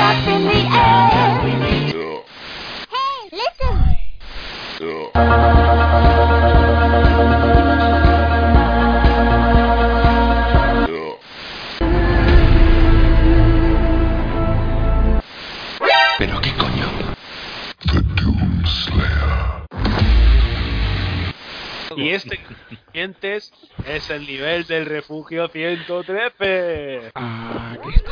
up in the air. Hey, listen. ¿Pero qué coño? Y este, clientes, es el nivel del refugio 113. Aquí está.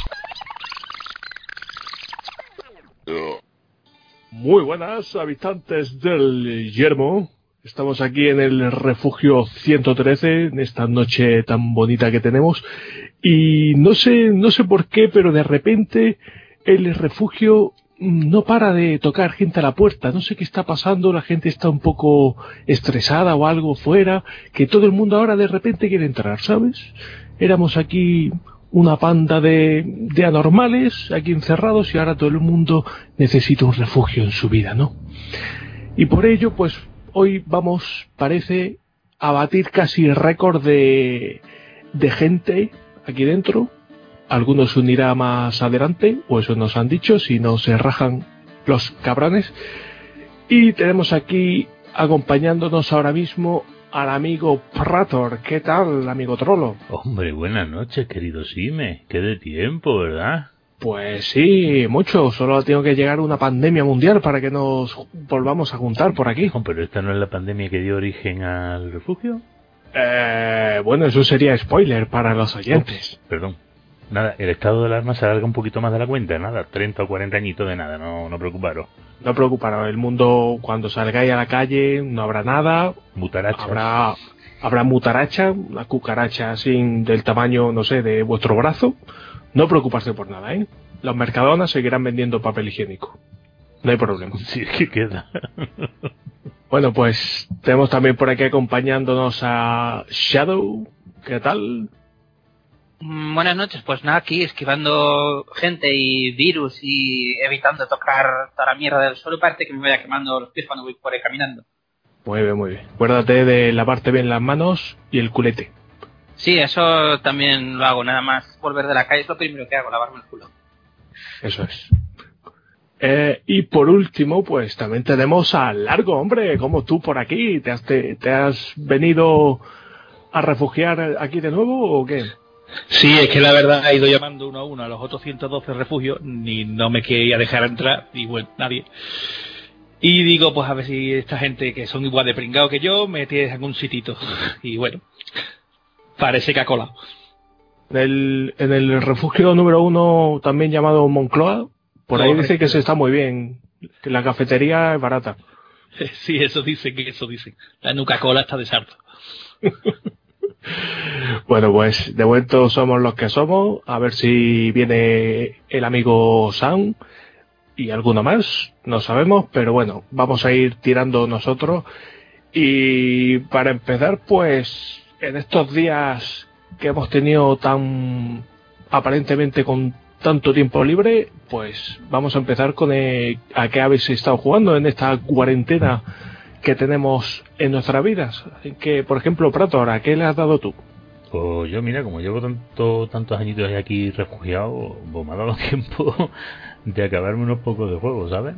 Muy buenas, habitantes del Yermo. Estamos aquí en el refugio 113, en esta noche tan bonita que tenemos. Y no sé por qué, pero de repente el refugio no para de tocar gente a la puerta. No sé qué está pasando, la gente está un poco estresada o algo fuera, que todo el mundo ahora de repente quiere entrar, ¿sabes? Éramos aquí una panda de anormales aquí encerrados y ahora todo el mundo necesita un refugio en su vida, ¿no? Y por ello, pues hoy vamos, parece, a batir casi el récord de gente aquí dentro. Algunos se unirá más adelante, o eso nos han dicho, si no se rajan los cabrones. Y tenemos aquí acompañándonos ahora mismo al amigo Prator. ¿Qué tal, amigo Trollo? Hombre, buenas noches, querido Sime. Qué de tiempo, ¿verdad? Pues sí, mucho. Solo tengo que llegar una pandemia mundial para que nos volvamos a juntar por aquí. No, pero esta no es la pandemia que dio origen al refugio. Bueno, eso sería spoiler para los oyentes. Perdón. Nada, el estado de alarma se alarga un poquito más de la cuenta. Nada, 30 o 40 añitos de nada, no preocuparos. No preocuparos, el mundo cuando salgáis a la calle no habrá nada. Mutarachas. Habrá mutaracha, una cucaracha así del tamaño, no sé, de vuestro brazo. No preocuparse por nada, ¿eh? Los Mercadonas seguirán vendiendo papel higiénico. No hay problema. Sí, es que queda. Bueno, pues tenemos también por aquí acompañándonos a Shadow. ¿Qué tal? Buenas noches, pues nada, aquí esquivando gente y virus y evitando tocar toda la mierda del suelo. Parece que me vaya quemando los pies cuando voy por ahí caminando. Muy bien, muy bien. Acuérdate de lavarte bien las manos y el culete. Sí, eso también lo hago, nada más volver de la calle es lo primero que hago, lavarme el culo. Eso es. Y por último, pues también tenemos a Largo, hombre, como tú por aquí. ¿Te has venido a refugiar aquí de nuevo o qué? Sí, es que la verdad he ido llamando uno a uno a los otros 112 refugios, ni no me quería dejar entrar, y bueno, nadie. Y digo, pues a ver si esta gente que son igual de pringado que yo, me tiene algún sitito. Y bueno, parece que ha colado. En el refugio número 1, también llamado Moncloa, por ahí dice que se está muy bien, que la cafetería es barata. Sí, eso dicen. La Nuca-Cola está de sarto. Bueno, pues de momento somos los que somos. A ver si viene el amigo Sam y alguno más, no sabemos, pero bueno, vamos a ir tirando nosotros. Y para empezar, pues en estos días que hemos tenido tan aparentemente con tanto tiempo libre, pues vamos a empezar con a qué habéis estado jugando en esta cuarentena que tenemos en nuestras vidas. Que, por ejemplo, Prator, ¿a qué le has dado tú? Pues yo, mira, como llevo tantos añitos aquí refugiado, pues me ha dado tiempo de acabarme unos pocos de juegos, ¿sabes?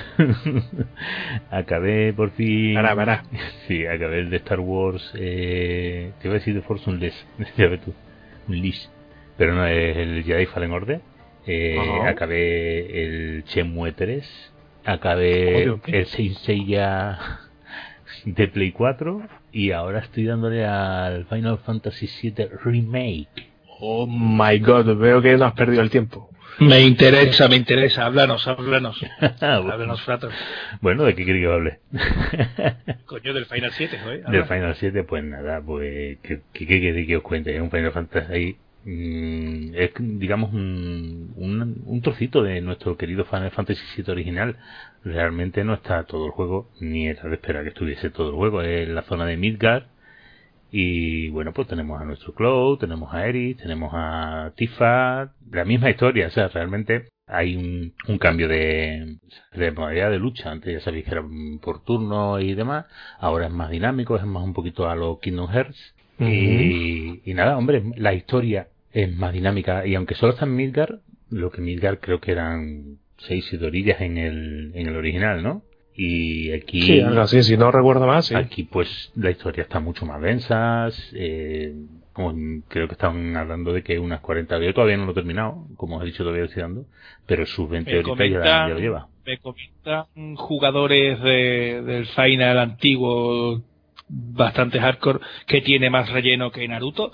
Acabé por fin... Verá. Sí, acabé el de Star Wars, te iba a decir de Force Unleashed, ya ves tú, Unleashed, pero no, es el Jedi Fallen Order. Acabé el Shenmue 3, acabé el Saint Seiya de Play 4 y ahora estoy dándole al Final Fantasy VII Remake. Oh my god, veo que no has perdido el tiempo. Me interesa, háblanos. Háblanos, Frater. Bueno, ¿de qué queréis que hable? Coño, del Final 7, ¿no? Del Final 7, pues nada, pues ¿qué queréis que os cuente? Es un Final Fantasy, es digamos un trocito de nuestro querido Final Fantasy 7 original. Realmente no está todo el juego, ni era de esperar que estuviese todo el juego. Es la zona de Midgard. Y bueno, pues tenemos a nuestro Cloud, tenemos a Aerith, tenemos a Tifa, la misma historia. O sea, realmente hay un cambio de modalidad de lucha. Antes ya sabéis que era por turno y demás, ahora es más dinámico, es más un poquito a lo Kingdom Hearts. Y nada, hombre, la historia es más dinámica, y aunque solo está en Midgard, lo que Midgard creo que eran 6-7 orillas en el original, ¿no? Y aquí... Sí, algo así, si no recuerdo más, sí. Aquí pues la historia está mucho más densa, creo que estaban hablando de que unas 40, yo todavía no lo he terminado, como os he dicho todavía lo estoy dando, pero sus 20 horitas ya lo lleva. Me comentan jugadores del Final antiguo, bastante hardcore, que tiene más relleno que Naruto.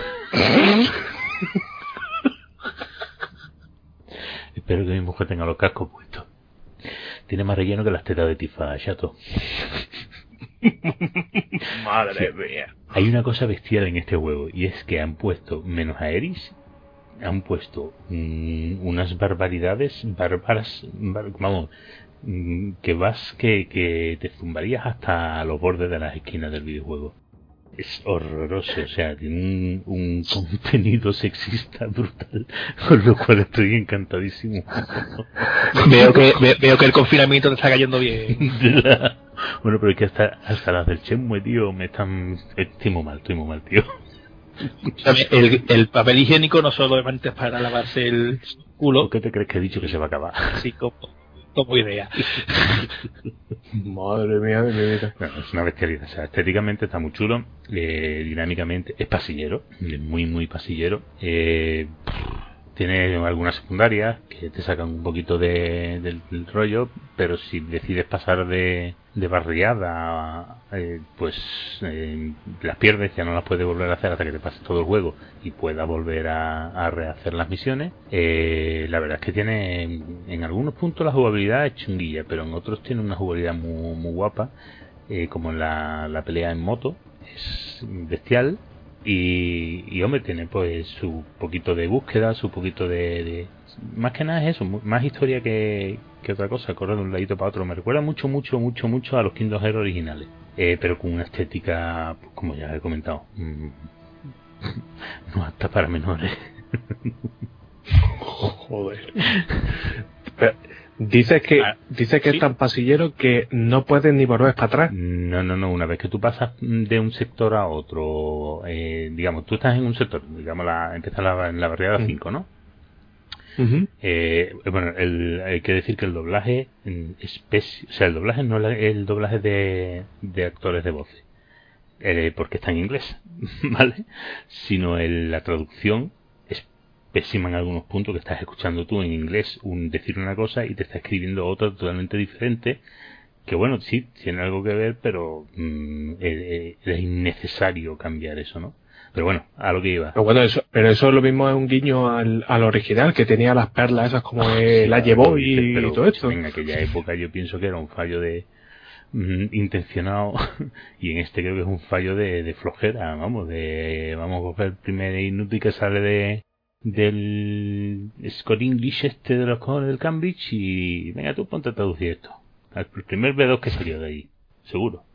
Espero que mi mujer tenga los cascos puestos. Tiene más relleno que las tetas de Tifa, chato. Madre mía. Hay una cosa bestial en este juego, y es que han puesto, menos a Eris, han puesto unas barbaridades bárbaras, vamos, que te zumbarías hasta los bordes de las esquinas del videojuego. Es horroroso, o sea, tiene un contenido sexista brutal, con lo cual estoy encantadísimo. Veo que el confinamiento te está cayendo bien. Bueno, pero es que hasta las del Shenmue, tío, estoy muy mal, tío. El papel higiénico no solamente es para lavarse el culo. ¿Por qué te crees que he dicho que se va a acabar? Sí, como idea. Madre mía de mi vida. No, es una bestialidad. O sea, estéticamente está muy chulo, dinámicamente es pasillero, es muy, muy pasillero. Tiene algunas secundarias que te sacan un poquito del rollo, pero si decides pasar de barriada, pues las pierdes, ya no las puedes volver a hacer hasta que te pases todo el juego y puedas volver a rehacer las misiones. La verdad es que tiene, en algunos puntos la jugabilidad es chunguilla, pero en otros tiene una jugabilidad muy, muy guapa, como en la pelea en moto, es bestial. Y hombre, tiene pues su poquito de búsqueda, su poquito de más que nada es eso, más historia que otra cosa, correr de un ladito para otro. Me recuerda mucho a los Kingdom Hearts originales, pero con una estética, pues, como ya he comentado, no apta para menores. Joder. Pero, dices que ¿sí? Es tan pasillero que no puedes ni volver para atrás. No, una vez que tú pasas de un sector a otro, digamos, tú estás en un sector, digamos, empiezas en la barriada 5, ¿no? Uh-huh. Bueno, hay que decir que el doblaje o sea, el doblaje no es el doblaje de actores de voces, porque está en inglés, ¿vale? Sino la traducción es pésima en algunos puntos, que estás escuchando tú en inglés decir una cosa y te está escribiendo otra totalmente diferente, que bueno, sí, tiene algo que ver, pero es innecesario cambiar eso, ¿no? Pero bueno, a lo que iba. Pero eso lo mismo es un guiño al original, que tenía las perlas esas como la llevó y todo esto. En aquella época yo pienso que era un fallo de intencionado y en este creo que es un fallo de flojera, vamos a coger el primer inútil que sale del Scott English de los cojones del Cambridge y venga tú ponte a traducir esto. El primer B2 que salió de ahí, seguro.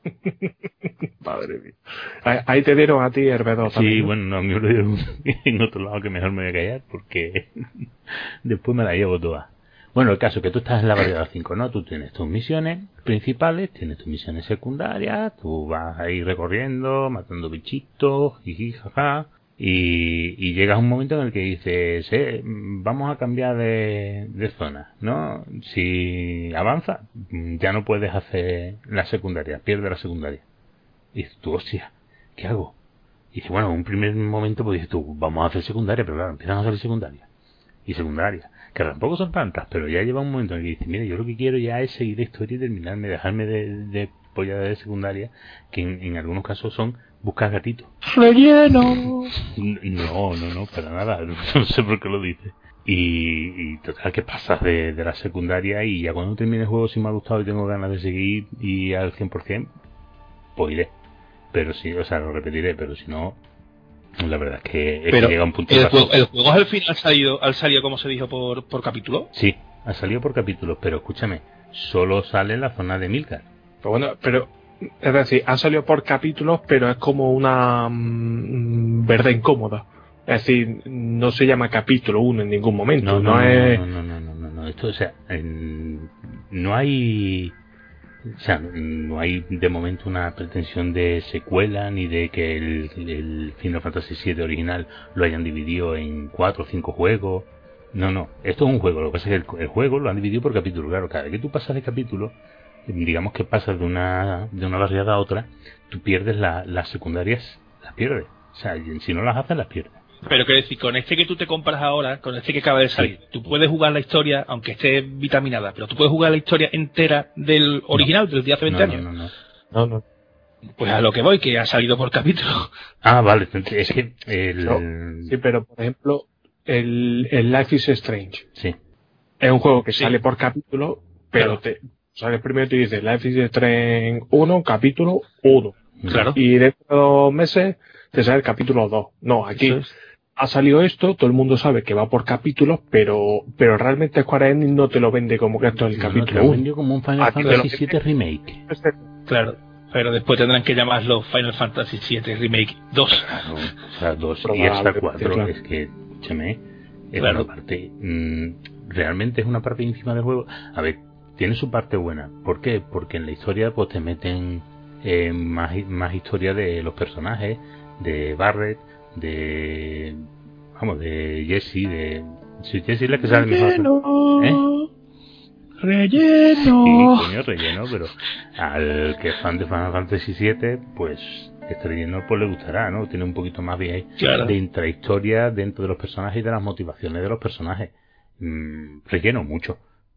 Madre mía. Ahí te dieron a ti el B2 Sí, también, ¿no? bueno, no, a mí me lo dieron en otro lado, que mejor me voy a callar porque después me la llevo toda. Bueno, el caso es que tú estás en la variedad 5, ¿no? Tú tienes tus misiones principales, tienes tus misiones secundarias, tú vas ahí recorriendo, matando bichitos, jiji, jaja, y llegas a un momento en el que dices, vamos a cambiar de zona, ¿no? Si avanza, ya no puedes hacer la secundaria, pierdes la secundaria. Y dices tú, hostia, ¿qué hago? Y dices, bueno, en un primer momento pues dices tú, vamos a hacer secundaria, pero claro, empiezan a hacer secundaria y secundaria, que tampoco son tantas, pero ya lleva un momento en el que dices, mira, yo lo que quiero ya es seguir la historia y terminarme, dejarme de polla de secundaria, que en algunos casos son buscar gatitos. ¡Relleno! No, para nada, no sé por qué lo dices. Y total, que pasas de la secundaria y ya cuando termine el juego, si me ha gustado y tengo ganas de seguir y al 100%, pues iré. Pero sí, o sea, lo repetiré, pero si no, la verdad es que llega un punto. ¿El juego al final ha salido como se dijo por capítulo? Sí, ha salido por capítulos, pero escúchame, solo sale en la zona de Midgard. Pero bueno, es decir, ha salido por capítulos, pero es como una verdad incómoda. Es decir, no se llama capítulo 1 en ningún momento. No. Esto, o sea, no hay... O sea, no hay de momento una pretensión de secuela ni de que el Final Fantasy VII original lo hayan dividido en 4 o 5 juegos. No, esto es un juego. Lo que pasa es que el juego lo han dividido por capítulos. Claro, cada vez que tú pasas de capítulo, digamos que pasas de una barriada a otra, tú pierdes las secundarias, las pierdes. O sea, si no las haces, las pierdes. Pero quiero decir, con este que tú te compras ahora, con este que acaba de salir, tú puedes jugar la historia, aunque esté vitaminada, pero tú puedes jugar la historia entera del original, del de hace 20 años. No. Pues a lo que voy, que ha salido por capítulo. Ah, vale, es que Sí, pero por ejemplo, el Life is Strange. Sí. Es un juego que sale por capítulo, pero sale primero y te dice Life is Strange 1, capítulo 1. Claro. Y dentro de 2 meses te sale el capítulo 2. No, aquí ha salido esto, todo el mundo sabe que va por capítulos, pero realmente Square Enix no te lo vende como que esto es el capítulo 1. Vendió como un Final Fantasy VII Remake. Claro. Pero después tendrán que llamarlo Final Fantasy VII Remake 2. Claro, o sea, 2 y hasta 4. Claro. Es que, escúchame, es una parte. Realmente es una parte ínfima del juego. A ver, tiene su parte buena. ¿Por qué? Porque en la historia pues te meten más historia de los personajes, de Barret, de Jesse, Jesse es la que sale mejor. ¡Relleno! Sí, coño, relleno, pero al que es fan de Final Fantasy VII, pues este relleno pues le gustará, ¿no? Tiene un poquito más de intrahistoria dentro de los personajes y de las motivaciones de los personajes. Relleno mucho.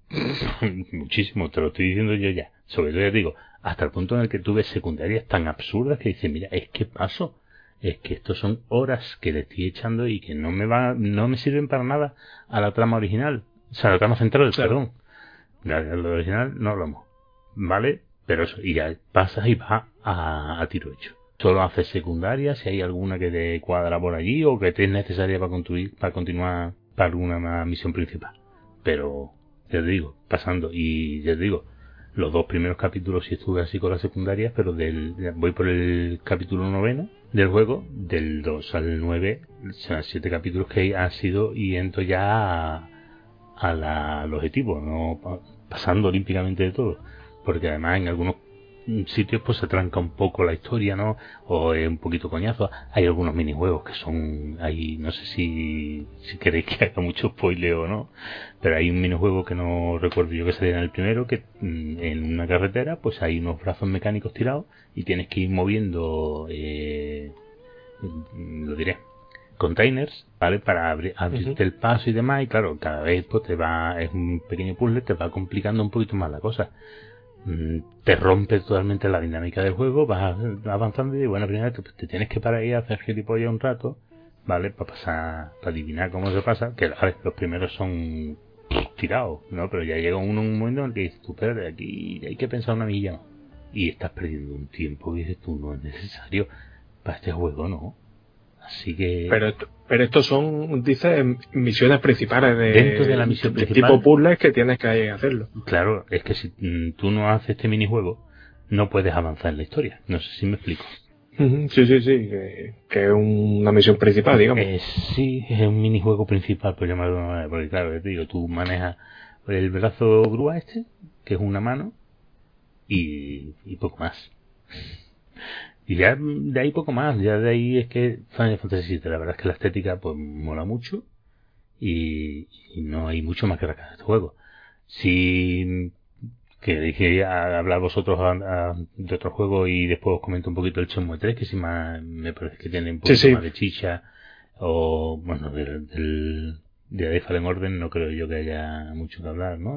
Muchísimo, te lo estoy diciendo yo ya. Sobre todo, ya digo, hasta el punto en el que tuve secundarias tan absurdas que dices, mira, es que paso. Es que estos son horas que le estoy echando y que no me sirven para nada a la trama original. O sea, a la trama central, perdón. Lo original no hablamos, ¿vale? Pero eso, y ya pasas y vas a tiro hecho. Solo haces secundarias si hay alguna que te cuadra por allí o que te es necesaria para continuar para alguna misión principal. Pero, ya te digo, pasando, y ya te digo, los 2 primeros capítulos sí estuve así con las secundarias, pero voy por el capítulo 9 del juego, del 2 al 9, o sea, 7 capítulos que han sido y entro ya al objetivo, no pasando olímpicamente de todo, porque además en algunos sitios pues se tranca un poco la historia, ¿no? O es un poquito coñazo. Hay algunos minijuegos que son ahí, no sé si queréis que haga mucho spoiler o no, pero hay un minijuego que no recuerdo yo que salía en el primero, que en una carretera pues hay unos brazos mecánicos tirados y tienes que ir moviendo lo diré, containers, ¿vale? Para abrirte el paso y demás, y claro, cada vez pues es un pequeño puzzle, te va complicando un poquito más la cosa. Te rompe totalmente la dinámica del juego, vas avanzando y bueno, primero te tienes que parar ahí a hacer gilipollas un rato, ¿vale? Para adivinar cómo se pasa, que a ver, los primeros son tirados, ¿no? Pero ya llega un momento en el que dices, tú, espérate, aquí hay que pensar una milla más. Y estás perdiendo un tiempo, y dices tú, no es necesario para este juego, ¿no? Así que... Pero estos son, dice, misiones principales dentro de la misión principal, tipo puzzles que tienes que hacerlo. Claro, es que si tú no haces este minijuego, no puedes avanzar en la historia. No sé si me explico. Sí, que es una misión principal, digamos. Sí, es un minijuego principal, por llamarlo de una manera, porque claro, te digo, tú manejas el brazo grúa que es una mano, y poco más. Y ya de ahí poco más, ya de ahí es que Final Fantasy VII, la verdad es que la estética pues mola mucho y no hay mucho más que rascar de este juego. Si queréis hablar vosotros de otro juego y después os comento un poquito el Shenmue 3, que sí me parece que tiene un poquito más de chicha, o bueno, de The Fallen Order no creo yo que haya mucho que hablar, ¿no?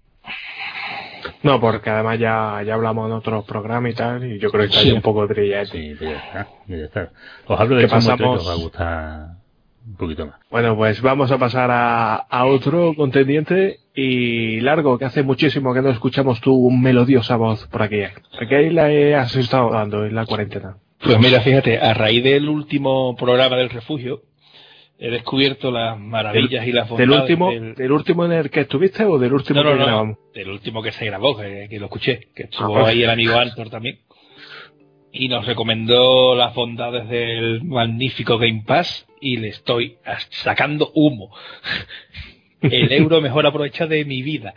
No, porque además ya hablamos en otros programas y tal, y yo creo que hay un poco de trillete. Sí, pues ya está. Os hablo de Shenmue 3 que os va a gustar un poquito más. Bueno, pues vamos a pasar a otro contendiente y largo, que hace muchísimo que no escuchamos tu melodiosa voz por aquí. Porque ahí la has estado dando en la cuarentena. Pues mira, fíjate, a raíz del último programa del refugio, he descubierto las maravillas y las bondades ¿Del último en el que estuviste o del último que grabamos? Del último que se grabó, que lo escuché, que estuvo ahí el amigo Antor también. Y nos recomendó las bondades del magnífico Game Pass y le estoy sacando humo. El euro mejor aprovechado de mi vida.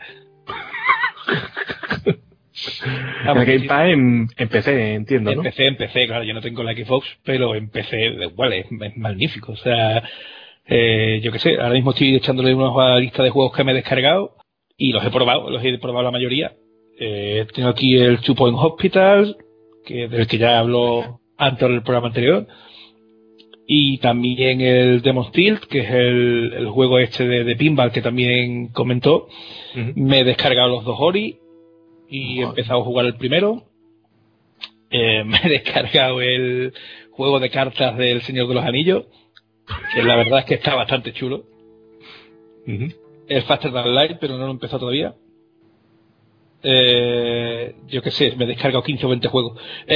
El Game Pass en PC, entiendo, ¿no? En PC, claro, yo no tengo la Xbox, pero en PC igual es magnífico. O sea, Yo qué sé, ahora mismo estoy echándole una lista de juegos que me he descargado y los he probado la mayoría. Tengo aquí el 2 Point Hospital, del que ya hablo antes del programa anterior, y también el Demon's Tilt, que es el juego este de pinball que también comentó. Me he descargado los 2 Ori y he empezado a jugar el primero. Me he descargado el juego de cartas del Señor de los Anillos, que la verdad es que está bastante chulo. El Faster Than Light, pero no lo he empezado todavía. Yo qué sé, me he descargado 15 o 20 juegos.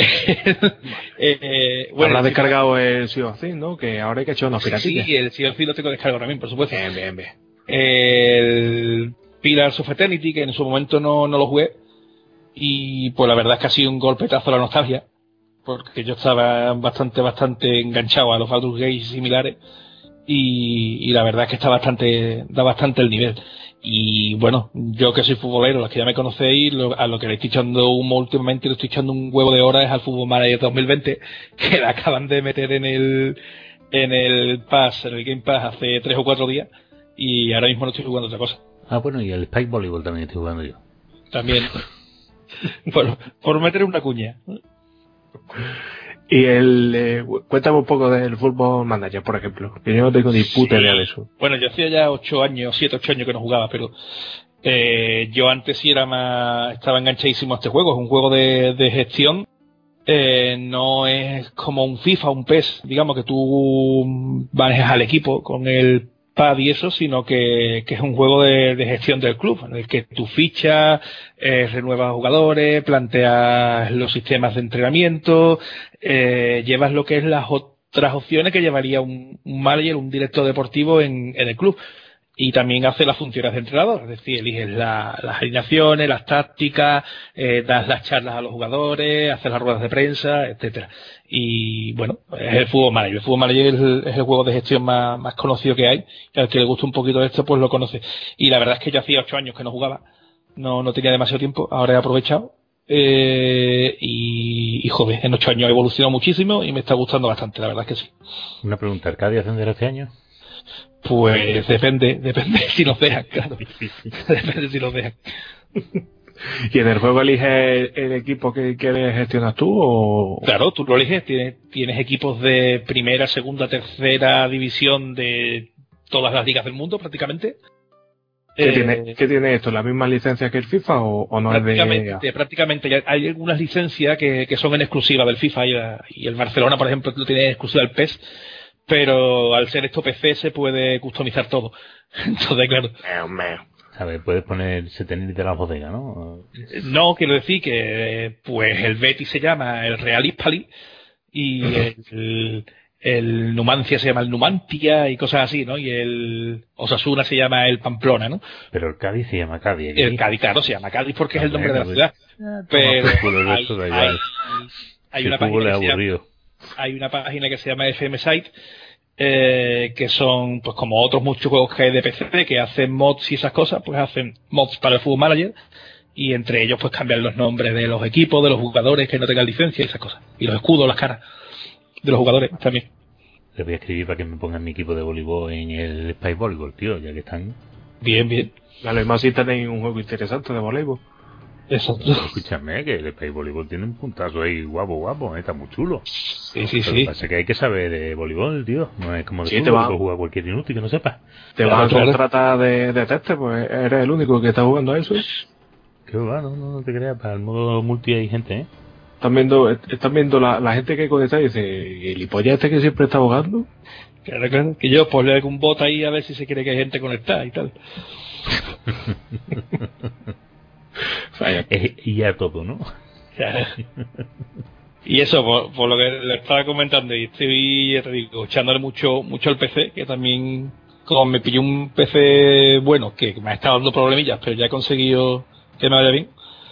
Bueno, habrás descargado el Sea of Thieves, ¿no? Que ahora hay que echar unos piratillas. Sí, el Sea of Thieves lo tengo descargado también, por supuesto. Bien. El Pillars of Eternity, que en su momento no lo jugué, y pues la verdad es que ha sido un golpetazo a la nostalgia, porque yo estaba bastante enganchado a los Baldur's Gate similares, y la verdad es que da bastante el nivel. Y bueno, yo que soy futbolero, los que ya me conocéis, a lo que le estoy echando últimamente, le estoy echando un huevo de horas es al Football Manager 2020, que la acaban de meter en el Game Pass hace 3 o 4 días, y ahora mismo no estoy jugando otra cosa. Bueno, y el Spike Volleyball también estoy jugando yo. También. por meter una cuña. Y cuéntame un poco del Football Manager, por ejemplo, que yo no tengo ni puta idea de eso. Bueno, yo hacía ya 7 o 8 años que no jugaba, pero yo antes sí estaba enganchadísimo a este juego. Es un juego de gestión. No es como un FIFA, un PES, digamos, que tú manejas al equipo con el pad y eso, sino que es un juego de gestión del club, en el que tú fichas, renuevas jugadores, planteas los sistemas de entrenamiento, llevas lo que es las otras opciones que llevaría un manager, un director deportivo en el club. Y también hace las funciones de entrenador, es decir, eliges las alineaciones, las tácticas, das las charlas a los jugadores, haces las ruedas de prensa, etcétera. Y bueno, es el Football Manager. El Football Manager es el juego de gestión más conocido que hay, y al que le gusta un poquito esto, pues lo conoce. Y la verdad es que yo hacía 8 años que no jugaba, no tenía demasiado tiempo, ahora he aprovechado. Y joder, en 8 años he evolucionado muchísimo y me está gustando bastante, la verdad es que sí. Una pregunta, ¿Arcadia ascenderá este año? Pues depende si nos dejan, claro. Depende si nos dejan. ¿Y en el juego eliges el equipo que quieres gestionar tú o...? Claro, tú lo eliges, tienes equipos de primera, segunda, tercera división de todas las ligas del mundo prácticamente. ¿Qué tiene esto? ¿La misma licencia que el FIFA o no es de...? Prácticamente. Hay algunas licencias que son en exclusiva del FIFA y el Barcelona, por ejemplo, lo tiene en exclusiva del PES. Pero al ser esto PC se puede customizar todo. Entonces, claro. A ver, puedes poner Setenil de la bodega, ¿no? No, quiero decir que pues el Betis se llama el Real Hispali y el Numancia se llama el Numantia y cosas así, ¿no? Y el Osasuna se llama el Pamplona, ¿no? Pero el Cádiz se llama Cádiz. El Cádiz, claro, se llama Cádiz porque es el nombre de la ciudad. Pero hay una página que se llama... Hay una página que se llama FM Site, que son pues como otros muchos juegos que hay de PC que hacen mods y esas cosas, pues hacen mods para el Football Manager y entre ellos pues cambian los nombres de los equipos, de los jugadores que no tengan licencia y esas cosas, y los escudos, las caras de los jugadores también. Le voy a escribir para que me pongan mi equipo de voleibol en el Spike Volleyball, tío, ya que están bien. Vale, más si tenéis un juego interesante de voleibol. Eso. Escúchame, que el Spike Voleibol tiene un puntazo ahí guapo, está muy chulo. Sí. Lo que pasa es que hay que saber de voleibol, tío. No es como de fútbol, que lo juega cualquier inútil que no sepa. Te vas a tratar de teste, pues eres el único que está jugando a eso. Qué va, no te creas, para el modo multi hay gente, ¿eh? Están viendo la gente que conecta y dice, ¿el hipollete que siempre está jugando? Claro, que yo ponle algún bot ahí a ver si se cree que hay gente conectada y tal. Y ya todo, ¿no? Y eso, por lo que le estaba comentando, y estoy, ya te digo, echándole mucho al PC, que también, como me pilló un PC bueno, que me ha estado dando problemillas, pero ya he conseguido que me vaya bien,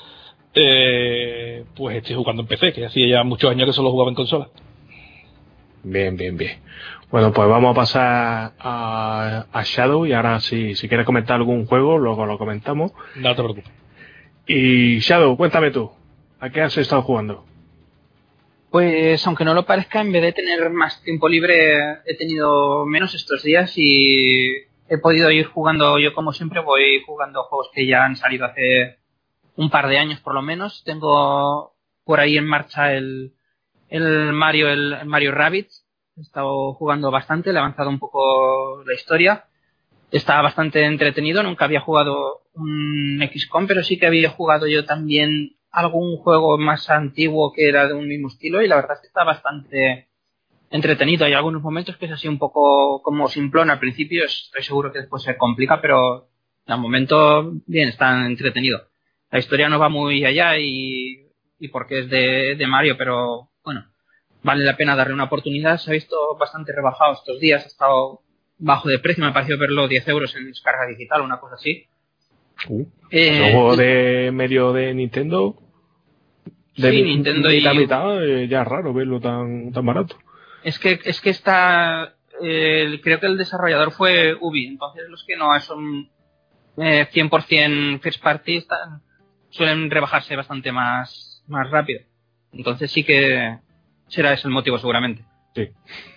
pues estoy jugando en PC, que hacía ya muchos años que solo jugaba en consola. Bien. Bueno, pues vamos a pasar a Shadow, y ahora si quieres comentar algún juego, luego lo comentamos. No te preocupes. Y Shadow, cuéntame tú, ¿a qué has estado jugando? Pues aunque no lo parezca, en vez de tener más tiempo libre, he tenido menos estos días y he podido ir jugando. Yo, como siempre, voy jugando juegos que ya han salido hace un par de años por lo menos. Tengo por ahí en marcha el Mario Rabbids. He estado jugando bastante, le he avanzado un poco la historia. Está bastante entretenido, nunca había jugado un XCOM, pero sí que había jugado yo también algún juego más antiguo que era de un mismo estilo y la verdad es que está bastante entretenido. Hay algunos momentos que es así un poco como simplón al principio, estoy seguro que después se complica, pero al momento bien, está entretenido. La historia no va muy allá y porque es de Mario, pero bueno, vale la pena darle una oportunidad. Se ha visto bastante rebajado estos días, ha estado bajo de precio, me ha parecido verlo 10 euros en descarga digital o una cosa así. ¿Un juego de medio de Nintendo? Sí, Nintendo mitad, ya es raro verlo tan barato. Es que está... creo que el desarrollador fue Ubi, entonces los que no son 100% first party suelen rebajarse bastante más rápido. Entonces sí que será ese el motivo seguramente. Sí.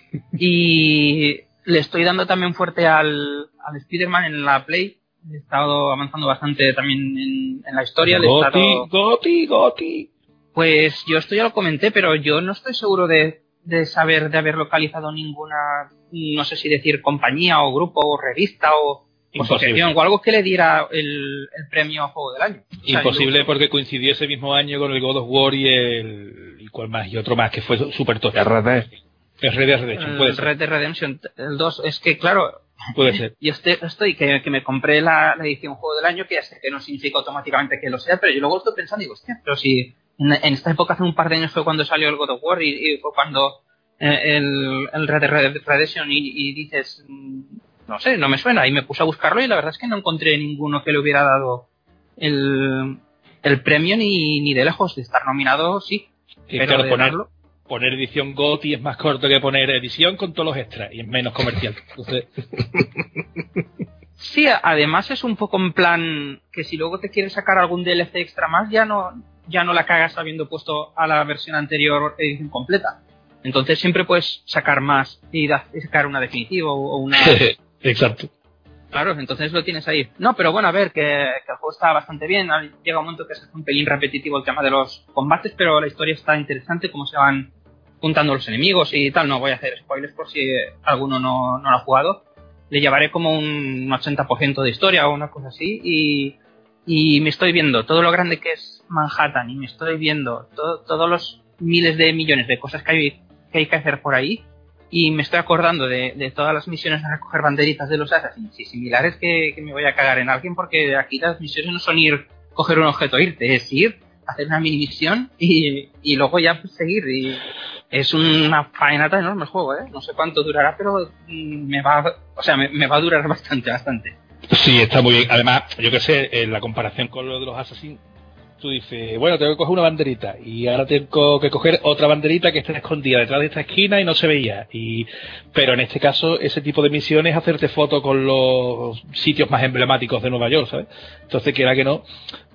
Y le estoy dando también fuerte al Spider-Man en la Play. He estado avanzando bastante también en la historia. Goti. Pues yo esto ya lo comenté, pero yo no estoy seguro de haber localizado ninguna, no sé si decir compañía o grupo o revista o asociación o algo que le diera el premio a Juego del Año. Imposible, porque coincidió ese mismo año con el God of War y cuál más, y otro más que fue super tocho. Red Dead Redemption, el 2, es que claro, puede ser. Y estoy que me compré la edición Juego del Año, que ya sé que no significa automáticamente que lo sea, pero yo luego estoy pensando y digo, hostia, pero si en esta época hace un par de años fue cuando salió el God of War y fue cuando el Red Dead Redemption y dices, no sé, no me suena, y me puse a buscarlo y la verdad es que no encontré ninguno que le hubiera dado el premio ni de lejos. De estar nominado, sí, y pero claro, poner edición GOTY es más corto que poner edición con todos los extras y es menos comercial. Entonces... Sí, además es un poco en plan que si luego te quieres sacar algún DLC extra más, ya no la cagas habiendo puesto a la versión anterior edición completa. Entonces siempre puedes sacar más y sacar una definitiva o una... Exacto. Claro, entonces lo tienes ahí. No, pero bueno, a ver, que el juego está bastante bien. Llega un momento que es un pelín repetitivo el tema de los combates, pero la historia está interesante, cómo se van juntando los enemigos y tal. No voy a hacer spoilers por si alguno no lo ha jugado. Le llevaré como un 80% de historia o una cosa así y me estoy viendo todo lo grande que es Manhattan y me estoy viendo todos los miles de millones de cosas que hay que hacer por ahí y me estoy acordando de todas las misiones de recoger banderitas de los Assassins y similares que me voy a cagar en alguien, porque aquí las misiones no son ir, coger un objeto, irte, es ir, hacer una mini misión y luego ya pues, seguir. Y es una faenata enorme el juego, no sé cuánto durará, pero me va a durar bastante. Sí, está muy bien. Además, yo que sé, en la comparación con lo de los Assassins, tú dices, bueno, tengo que coger una banderita y ahora tengo que coger otra banderita que está escondida detrás de esta esquina y no se veía. Pero en este caso, ese tipo de misiones es hacerte fotos con los sitios más emblemáticos de Nueva York, ¿sabes? Entonces, quiera que no,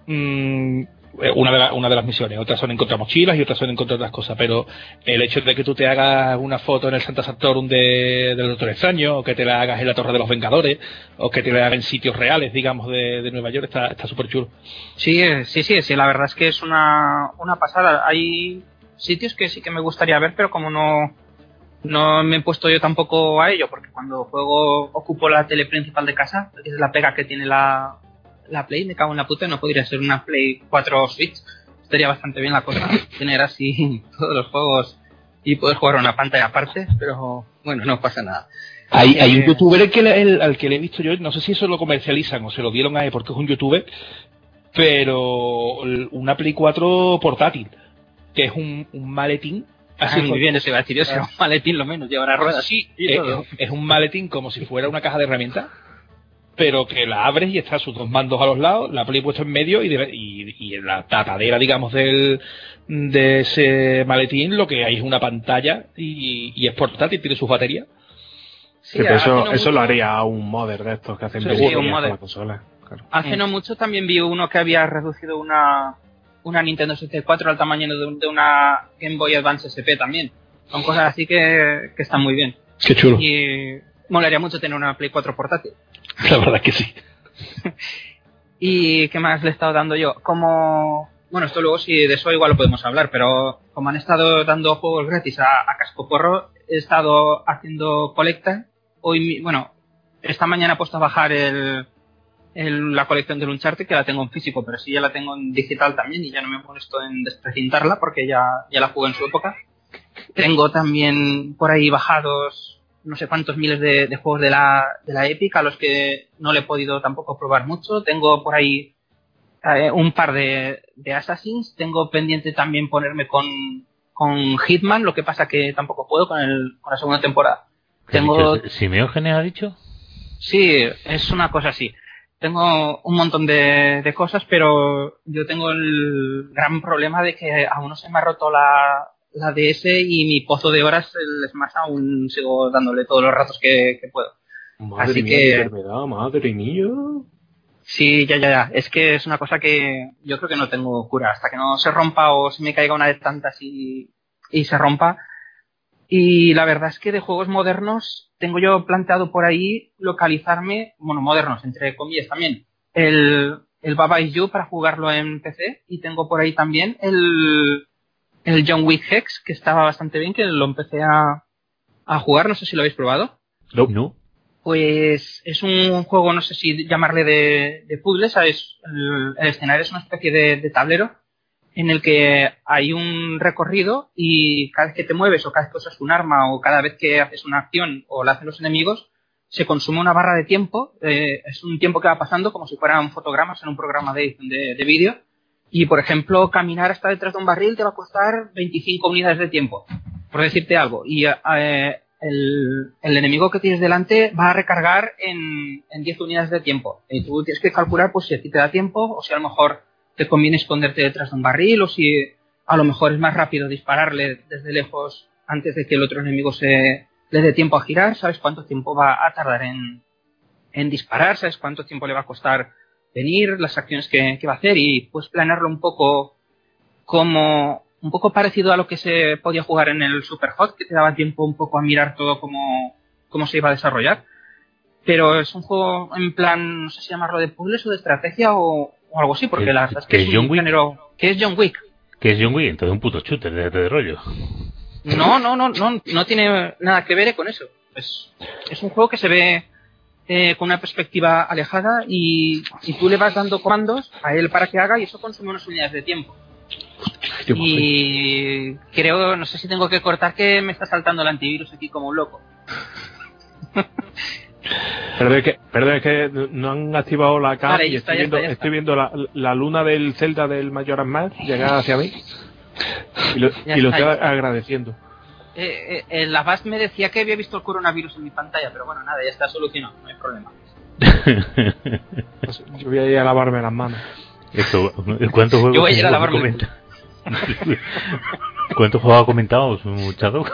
una de las misiones, otras son encontrar mochilas y otras son encontrar otras cosas, pero el hecho de que tú te hagas una foto en el Santa Santorum del Doctor Extraño, o que te la hagas en la Torre de los Vengadores, o que te la hagas en sitios reales, digamos, de Nueva York, está súper chulo. Sí, la verdad es que es una pasada. Hay sitios que sí que me gustaría ver, pero como no me he puesto yo tampoco a ello, porque cuando juego ocupo la tele principal de casa, que es la pega que tiene la Play, me cago en la puta, no podría ser una Play 4 Switch. Estaría bastante bien la cosa, tener así todos los juegos y poder jugar a una pantalla aparte, pero bueno, no pasa nada. Hay un youtuber al que le he visto yo, no sé si eso lo comercializan o se lo dieron a él porque es un youtuber, pero una Play 4 portátil, que es un maletín. Así muy bien, eso iba a decir yo, será un maletín lo menos, llevará ruedas. Sí, es un maletín como si fuera una caja de herramientas, pero que la abres y están sus dos mandos a los lados, la Play puesta en medio y en la tapadera, digamos, de ese maletín lo que hay es una pantalla y es portátil, tiene sus baterías. Sí, eso lo haría un modder de estos que hacen un modder. la consola. Claro. Hace no mucho también vi uno que había reducido una una Nintendo 64 al tamaño de una Game Boy Advance SP también. Son cosas así que están muy bien. Qué chulo. Y molaría mucho tener una Play 4 portátil. La verdad que sí. ¿Y qué más le he estado dando yo? Bueno, esto luego sí, de eso igual lo podemos hablar, pero como han estado dando juegos gratis a cascoporro, he estado haciendo colecta. Esta mañana he puesto a bajar la colección del Uncharted, que la tengo en físico, pero sí ya la tengo en digital también y ya no me molesto en desprecintarla porque ya la jugué en su época. Tengo también por ahí bajados no sé cuántos miles de juegos de la Epic, a los que no le he podido tampoco probar mucho. Tengo por ahí un par de Assassins. Tengo pendiente también ponerme con Hitman, lo que pasa que tampoco puedo con la segunda temporada. ¿Simeógenes ha dicho? Sí, es una cosa así. Tengo un montón de cosas, pero yo tengo el gran problema de que aún no se me ha roto la DS y mi pozo de horas, el Smash, aún sigo dándole todos los ratos que puedo. Madre Así mía, que... qué enfermedad, madre mía. Sí, ya. Es que es una cosa que yo creo que no tengo cura. Hasta que no se rompa o se me caiga una de tantas y se rompa. Y la verdad es que de juegos modernos tengo yo planteado por ahí localizarme, bueno, modernos, entre comillas también, el Baba Is You para jugarlo en PC, y tengo por ahí también el John Wick Hex, que estaba bastante bien, que lo empecé a jugar, no sé si lo habéis probado. No. Pues es un juego, no sé si llamarle de puzzles, ¿sabes? El escenario es una especie de tablero en el que hay un recorrido y cada vez que te mueves o cada vez que usas un arma o cada vez que haces una acción o la hacen los enemigos, se consume una barra de tiempo. Es un tiempo que va pasando como si fueran fotogramas en un programa de edición de vídeo. Y, por ejemplo, caminar hasta detrás de un barril te va a costar 25 unidades de tiempo, por decirte algo. Y el enemigo que tienes delante va a recargar en 10 unidades de tiempo. Y tú tienes que calcular pues si a ti te da tiempo o si a lo mejor te conviene esconderte detrás de un barril o si a lo mejor es más rápido dispararle desde lejos antes de que el otro enemigo le dé tiempo a girar. ¿Sabes cuánto tiempo va a tardar en disparar? ¿Sabes cuánto tiempo le va a costar venir? Las acciones que va a hacer, y puedes planearlo un poco parecido a lo que se podía jugar en el Superhot, que te daba tiempo un poco a mirar todo cómo se iba a desarrollar. Pero es un juego en plan, no sé si llamarlo de puzzles o de estrategia o algo así, porque la verdad es que es un género... ¿Qué es John Wick? ¿Qué es John Wick? Entonces un puto shooter de rollo. No tiene nada que ver con eso. Es un juego que se ve con una perspectiva alejada y tú le vas dando comandos a él para que haga, y eso consume unas unidades de tiempo. Y creo, no sé si tengo que cortar, que me está saltando el antivirus aquí como un loco. Perdón, es que no han activado la cámara. Vale, y ya estoy viendo la luna del Zelda del Majora's Mask llegar hacia mí y lo estoy agradeciendo. La VAS me decía que había visto el coronavirus en mi pantalla, pero bueno, nada, ya está solucionado, no hay problema. Pues yo voy a ir a lavarme las manos. Eso, ¿cuántos juegos? Yo voy a ir a lavarme. ¿Cuántos juegos ha comentado, Shadow?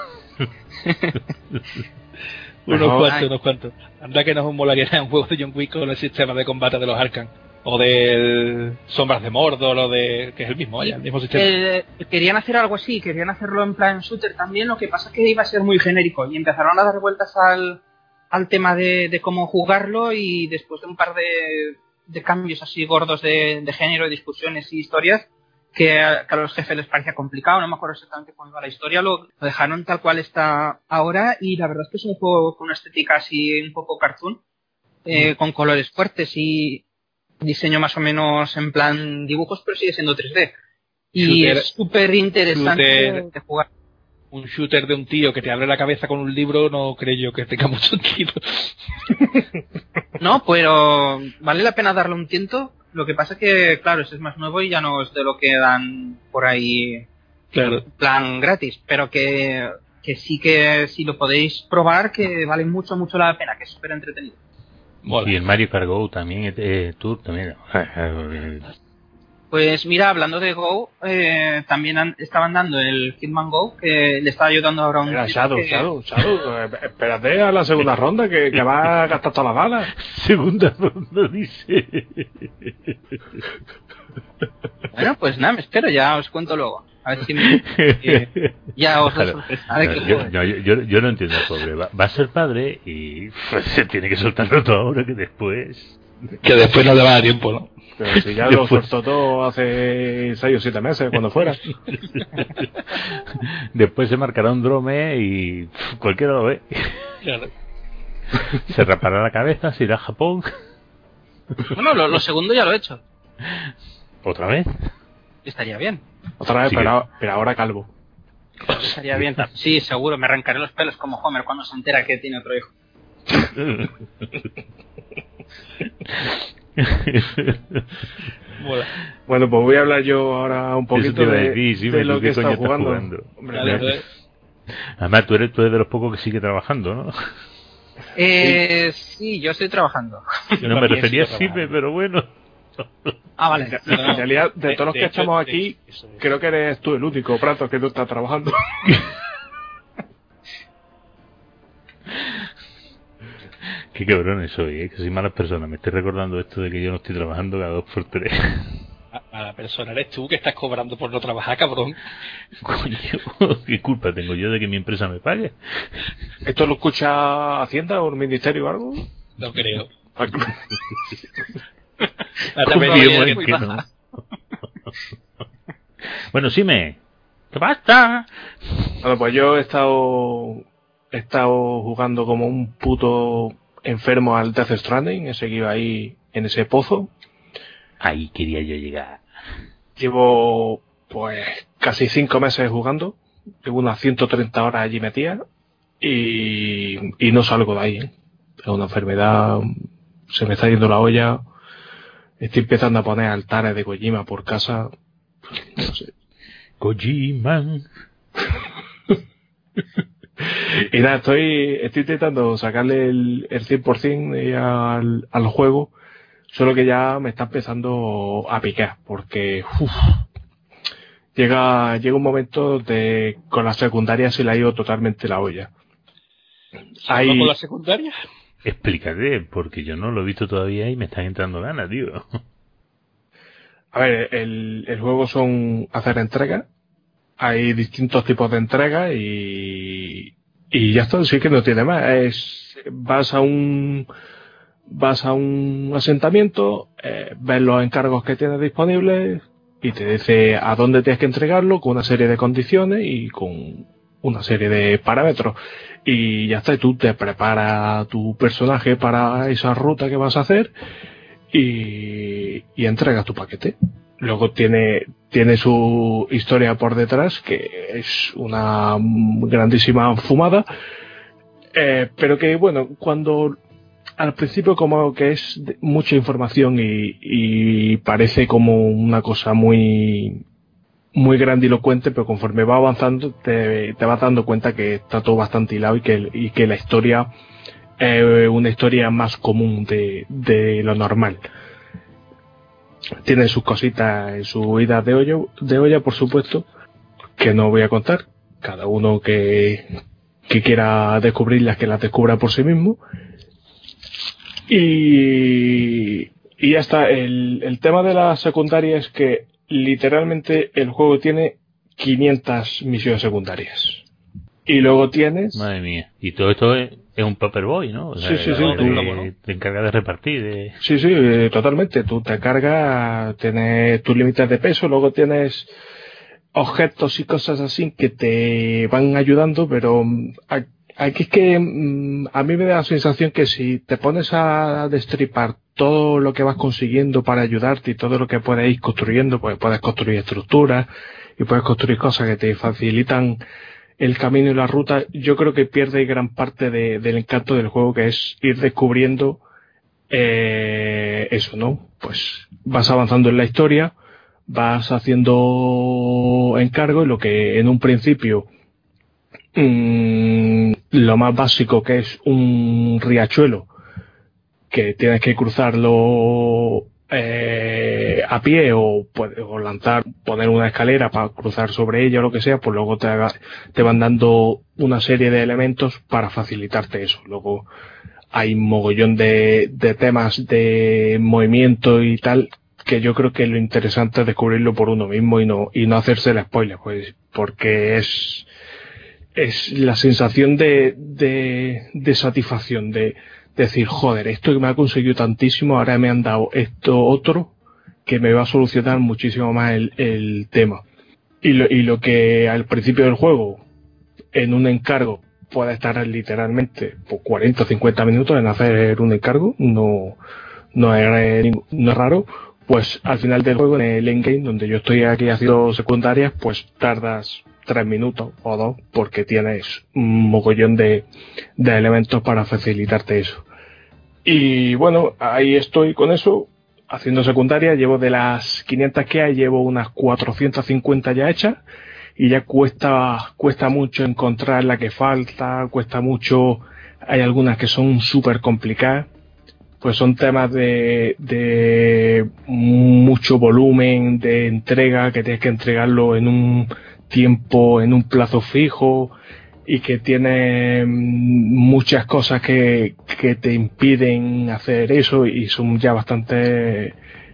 Unos cuantos. Anda que nos molaría un juego de John Wick con el sistema de combate de los Arkham. O del Sombras de Mordor, o que es el mismo sistema. Querían hacer algo así, querían hacerlo en plan shooter también, lo que pasa es que iba a ser muy genérico y empezaron a dar vueltas al tema de cómo jugarlo, y después de un par de cambios así gordos de género, de discusiones y historias, que a los jefes les parecía complicado, no me acuerdo exactamente cómo iba la historia, lo dejaron tal cual está ahora, y la verdad es que es un juego con una estética así un poco cartoon, con colores fuertes y diseño más o menos en plan dibujos, pero sigue siendo 3D. Y es súper interesante de jugar. Un shooter de un tío que te abre la cabeza con un libro, no creo yo que tenga mucho sentido. No, pero vale la pena darle un tiento. Lo que pasa que, claro, ese es más nuevo y ya no es de lo que dan por ahí, claro, plan gratis, pero que sí, que si lo podéis probar, que vale mucho la pena, que es súper entretenido. Y el Mario Kart Go también, Tour también. Pues mira, hablando de Go, también estaban dando el Hitman Go, que le está ayudando ahora a un... Mira, chico Shadow, que- Shadow, espérate a la segunda ronda que va a gastar todas las balas. Segunda ronda, dice. Bueno, pues nada, me espero, ya os cuento luego. A ver si me... ya os Claro. sorpresa. A ver qué Yo, juego. no, yo no entiendo, pobre. Va a ser padre y pues, se tiene que soltarlo todo ahora que después. Que después no le va a dar tiempo, ¿no? Pero si ya lo Después. soltó todo hace 6 o 7 meses, cuando fuera. Después se marcará un drome y cualquiera lo ve. Claro. Se rapará la cabeza, se irá a Japón. Bueno, lo segundo ya lo he hecho. ¿Otra vez? Estaría bien. Otra vez, Sí pero ahora calvo. Estaría bien. Sí, seguro, me arrancaré los pelos como Homer cuando se entera que tiene otro hijo. Mola. Bueno, pues voy a hablar yo ahora un Eso te poquito iba a de, decir, sí, de ¿tú lo qué que he coño estado estás jugando. jugando? Hombre, Dale, mira, dale. Además, tú eres de los pocos que sigue trabajando, ¿no? Sí, yo estoy trabajando. Yo No me también refería a sigo Sime, trabajando. pero bueno. Ah, vale. en realidad, de todos los que hecho, estamos de aquí, hecho, eso es. creo que eres tú el único, Prato, que tú estás trabajando. Qué cabrones soy, ¿eh? Que soy malas personas. Me estoy recordando esto de que yo no estoy trabajando cada 2 por 3. A la persona eres tú que estás cobrando por no trabajar, cabrón. Coño, ¿qué culpa tengo yo de que mi empresa me pague? ¿Esto lo escucha Hacienda o el Ministerio o algo? No creo. Confiemos en muy que baja. no. Bueno, Sime, ¿qué pasa? Bueno, pues yo he estado jugando como un puto enfermo al Death Stranding, he seguido ahí en ese pozo. Ahí quería yo llegar. Llevo pues casi 5 meses jugando, llevo unas 130 horas allí metidas y no salgo de ahí, ¿eh? Es una enfermedad, se me está yendo la olla, estoy empezando a poner altares de Kojima por casa, no sé. Kojima. Y nada, estoy intentando sacarle el 100% al juego, solo que ya me está empezando a picar, porque llega un momento de con las secundarias se le ha ido totalmente la olla. ¿Solo con la secundaria? Explícate, porque yo no lo he visto todavía y me están entrando ganas, tío. A ver, el juego son hacer entregas, hay distintos tipos de entregas y ya está, sí que no tiene más. Vas a un asentamiento, ves los encargos que tienes disponibles y te dice a dónde tienes que entregarlo con una serie de condiciones y con una serie de parámetros. Y ya está, y tú te preparas tu personaje para esa ruta que vas a hacer y entregas tu paquete. Luego tiene su historia por detrás, que es una grandísima fumada, pero que bueno, cuando al principio como que es mucha información y parece como una cosa muy muy grandilocuente, pero conforme va avanzando te vas dando cuenta que está todo bastante hilado y que la historia es una historia más común de lo normal. Tiene sus cositas, sus idas de olla, por supuesto, que no voy a contar. Cada uno que quiera descubrirlas, que las descubra por sí mismo. Y ya está. El tema de la secundaria es que literalmente el juego tiene 500 misiones secundarias. Y luego tienes... Madre mía. Y todo esto es un paperboy, ¿no? O sea, Sí, tú tú- te encargas de repartir. Sí, totalmente. Tú te cargas, tienes tus límites de peso, luego tienes objetos y cosas así que te van ayudando, pero aquí es que a mí me da la sensación que si te pones a destripar todo lo que vas consiguiendo para ayudarte y todo lo que puedes ir construyendo, pues puedes construir estructuras y puedes construir cosas que te facilitan el camino y la ruta. Yo creo que pierde gran parte del encanto del juego, que es ir descubriendo eso, ¿no? Pues vas avanzando en la historia, vas haciendo encargo y lo que en un principio lo más básico, que es un riachuelo que tienes que cruzarlo a pie o lanzar, poner una escalera para cruzar sobre ella o lo que sea, pues luego te van dando una serie de elementos para facilitarte eso. Luego hay un mogollón de temas de movimiento y tal, que yo creo que lo interesante es descubrirlo por uno mismo y no hacerse el spoiler, pues, porque es la sensación de satisfacción, de decir, joder, esto que me ha conseguido tantísimo, ahora me han dado esto otro que me va a solucionar muchísimo más el tema. Y lo que al principio del juego, en un encargo, puede estar literalmente por 40 o 50 minutos en hacer un encargo, no es raro, pues al final del juego, en el endgame, donde yo estoy aquí haciendo secundarias, pues tardas 3 minutos o 2, porque tienes un mogollón de elementos para facilitarte eso. Y bueno, ahí estoy con eso, haciendo secundaria. Llevo de las 500 que hay, llevo unas 450 ya hechas, y ya cuesta mucho encontrar la que falta, cuesta mucho, hay algunas que son súper complicadas, pues son temas de mucho volumen de entrega, que tienes que entregarlo en un tiempo, en un plazo fijo, y que tiene muchas cosas que te impiden hacer eso, y son ya bastante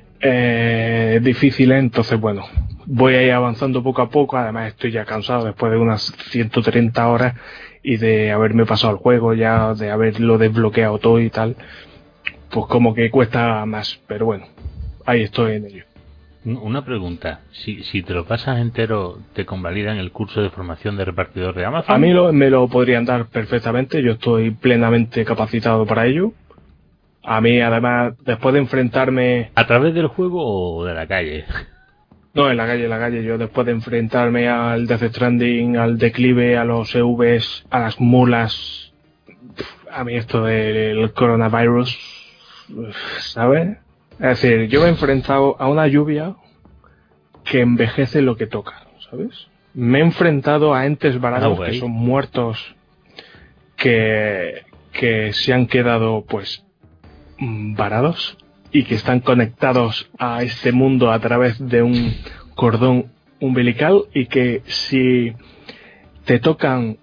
difíciles. Entonces, bueno, voy a ir avanzando poco a poco. Además estoy ya cansado después de unas 130 horas y de haberme pasado el juego ya, de haberlo desbloqueado todo y tal, pues como que cuesta más, pero bueno, ahí estoy en ello. Una pregunta, si te lo pasas entero, ¿te convalidan el curso de formación de repartidor de Amazon? A mí me lo podrían dar perfectamente, yo estoy plenamente capacitado para ello. A mí, además, después de enfrentarme... ¿A través del juego o de la calle? No, en la calle. Yo después de enfrentarme al Death Stranding, al declive, a los EVs, a las mulas, a mí esto del coronavirus, ¿sabes? Es decir, yo me he enfrentado a una lluvia que envejece lo que toca, ¿sabes? Me he enfrentado a entes varados que son muertos, que se han quedado, pues, varados, y que están conectados a este mundo a través de un cordón umbilical, y que si te tocan,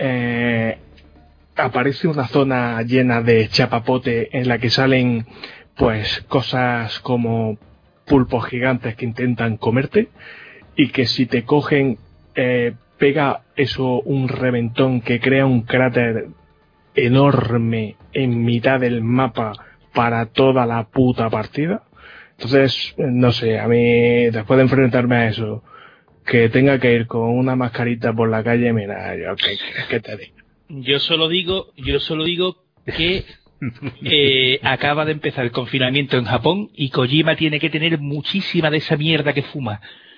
aparece una zona llena de chapapote en la que salen, pues, cosas como pulpos gigantes que intentan comerte, y que si te cogen, pega eso un reventón que crea un cráter enorme en mitad del mapa para toda la puta partida. Entonces, no sé, a mí, después de enfrentarme a eso, que tenga que ir con una mascarita por la calle, mira, yo ¿qué te digo? Yo solo digo que acaba de empezar el confinamiento en Japón y Kojima tiene que tener muchísima de esa mierda que fuma.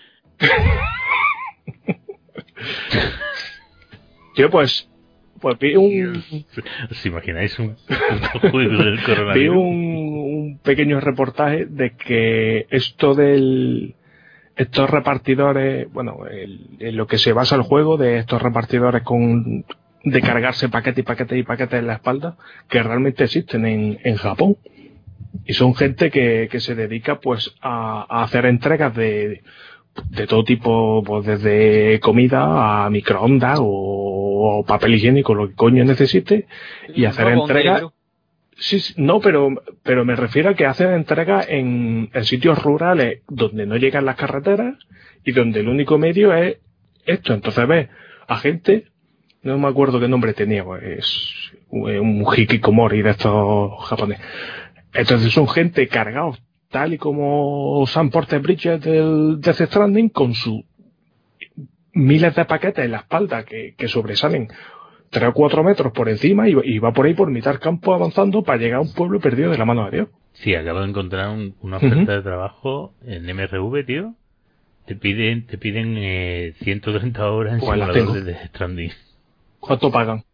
Yo pues vi ¿Os imagináis un juego del coronavirus? Vi un pequeño reportaje de que estos repartidores, bueno, en lo que se basa el juego, de estos repartidores de cargarse paquete y paquete y paquete en la espalda, que realmente existen en Japón, y son gente que se dedica pues a hacer entregas de todo tipo, pues desde comida a microondas o papel higiénico, lo que coño necesite, y hacer entregas. Sí, no, pero me refiero a que hacen entregas en sitios rurales donde no llegan las carreteras y donde el único medio es esto. Entonces ves a gente, no me acuerdo qué nombre tenía, pues es un hikikomori de estos japoneses. Entonces son gente cargados tal y como Sam Porter Bridges del Death Stranding, con sus miles de paquetes en la espalda que sobresalen 3 o 4 metros por encima, y va por ahí por mitad campo avanzando para llegar a un pueblo perdido de la mano de Dios. Sí, acabo de encontrar una oferta de trabajo en MRV, tío. Te piden 130 horas en pues simulador de Death Stranding. ¿Cuánto pagan?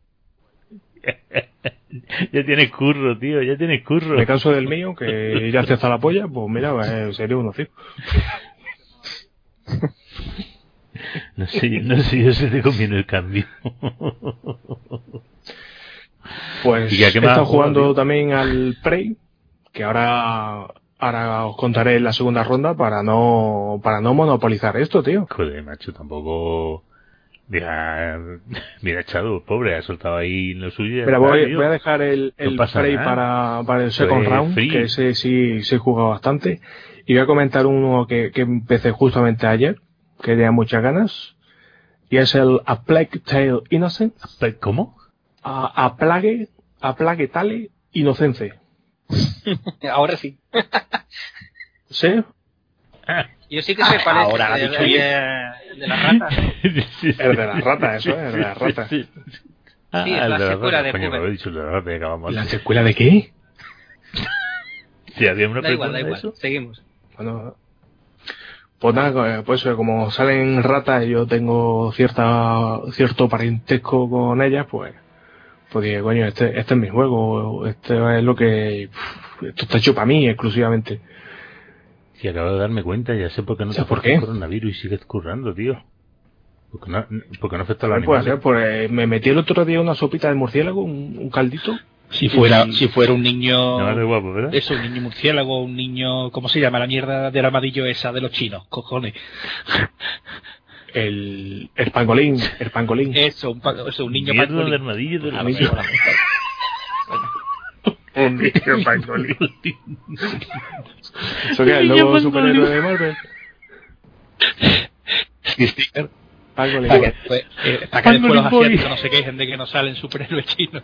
Ya tienes curro, tío, ya tienes curro. Me canso del mío, que ya te hasta la polla, pues mira, sería uno, tío. No sé yo si te conviene el cambio. Pues he estado jugando también al Prey, que ahora Ahora os contaré en la segunda ronda para no monopolizar esto, tío. Joder, macho, tampoco... Mira, echado, pobre, ha soltado ahí lo suyo. Pero voy a dejar el pasa Prey nada. para el second Pues round, free. que ese sí he jugado bastante. Y voy a comentar uno que empecé justamente ayer, que tenía muchas ganas. Y es el A Plague Tale Innocent. ¿Cómo? A Plague Tale Innocence. Ahora sí. ¿Sí? Yo sí que sé cuál es. Ahora el ha dicho bien. de la rata. El de las ratas, eso es, el de las ratas. Sí, Sí, es la secuela de Coño, Puber. me he dicho el de la rata y acabamos. ¿La secuela de qué? Si había una Da igual, precuela de eso. seguimos. Bueno, pues nada, pues como salen ratas y yo tengo cierto parentesco con ellas, pues dije, coño, este es mi juego, esto es lo que... esto está hecho para mí exclusivamente. Si acabo de darme cuenta, ya sé por qué no te ¿Sabes por afecta qué? el coronavirus y sigues currando, tío. Porque no afecta a los También puede animales. ser, pues me metí el otro día una sopita de murciélago, un caldito. Si fuera un niño... No de guapo, ¿verdad? Eso, un niño murciélago, un niño... ¿Cómo se llama la mierda del armadillo esa de los chinos? Cojones. El pangolín. Eso, un niño Mierda pangolín. de armadillo de la Armadillo. Un niño pangolín. ¿Eso qué es? ¿El nuevo superhéroe de Marvel? Pangolín. Para que después los Pangolin Boy. asiáticos no se quejen de que no salen superhéroes chinos.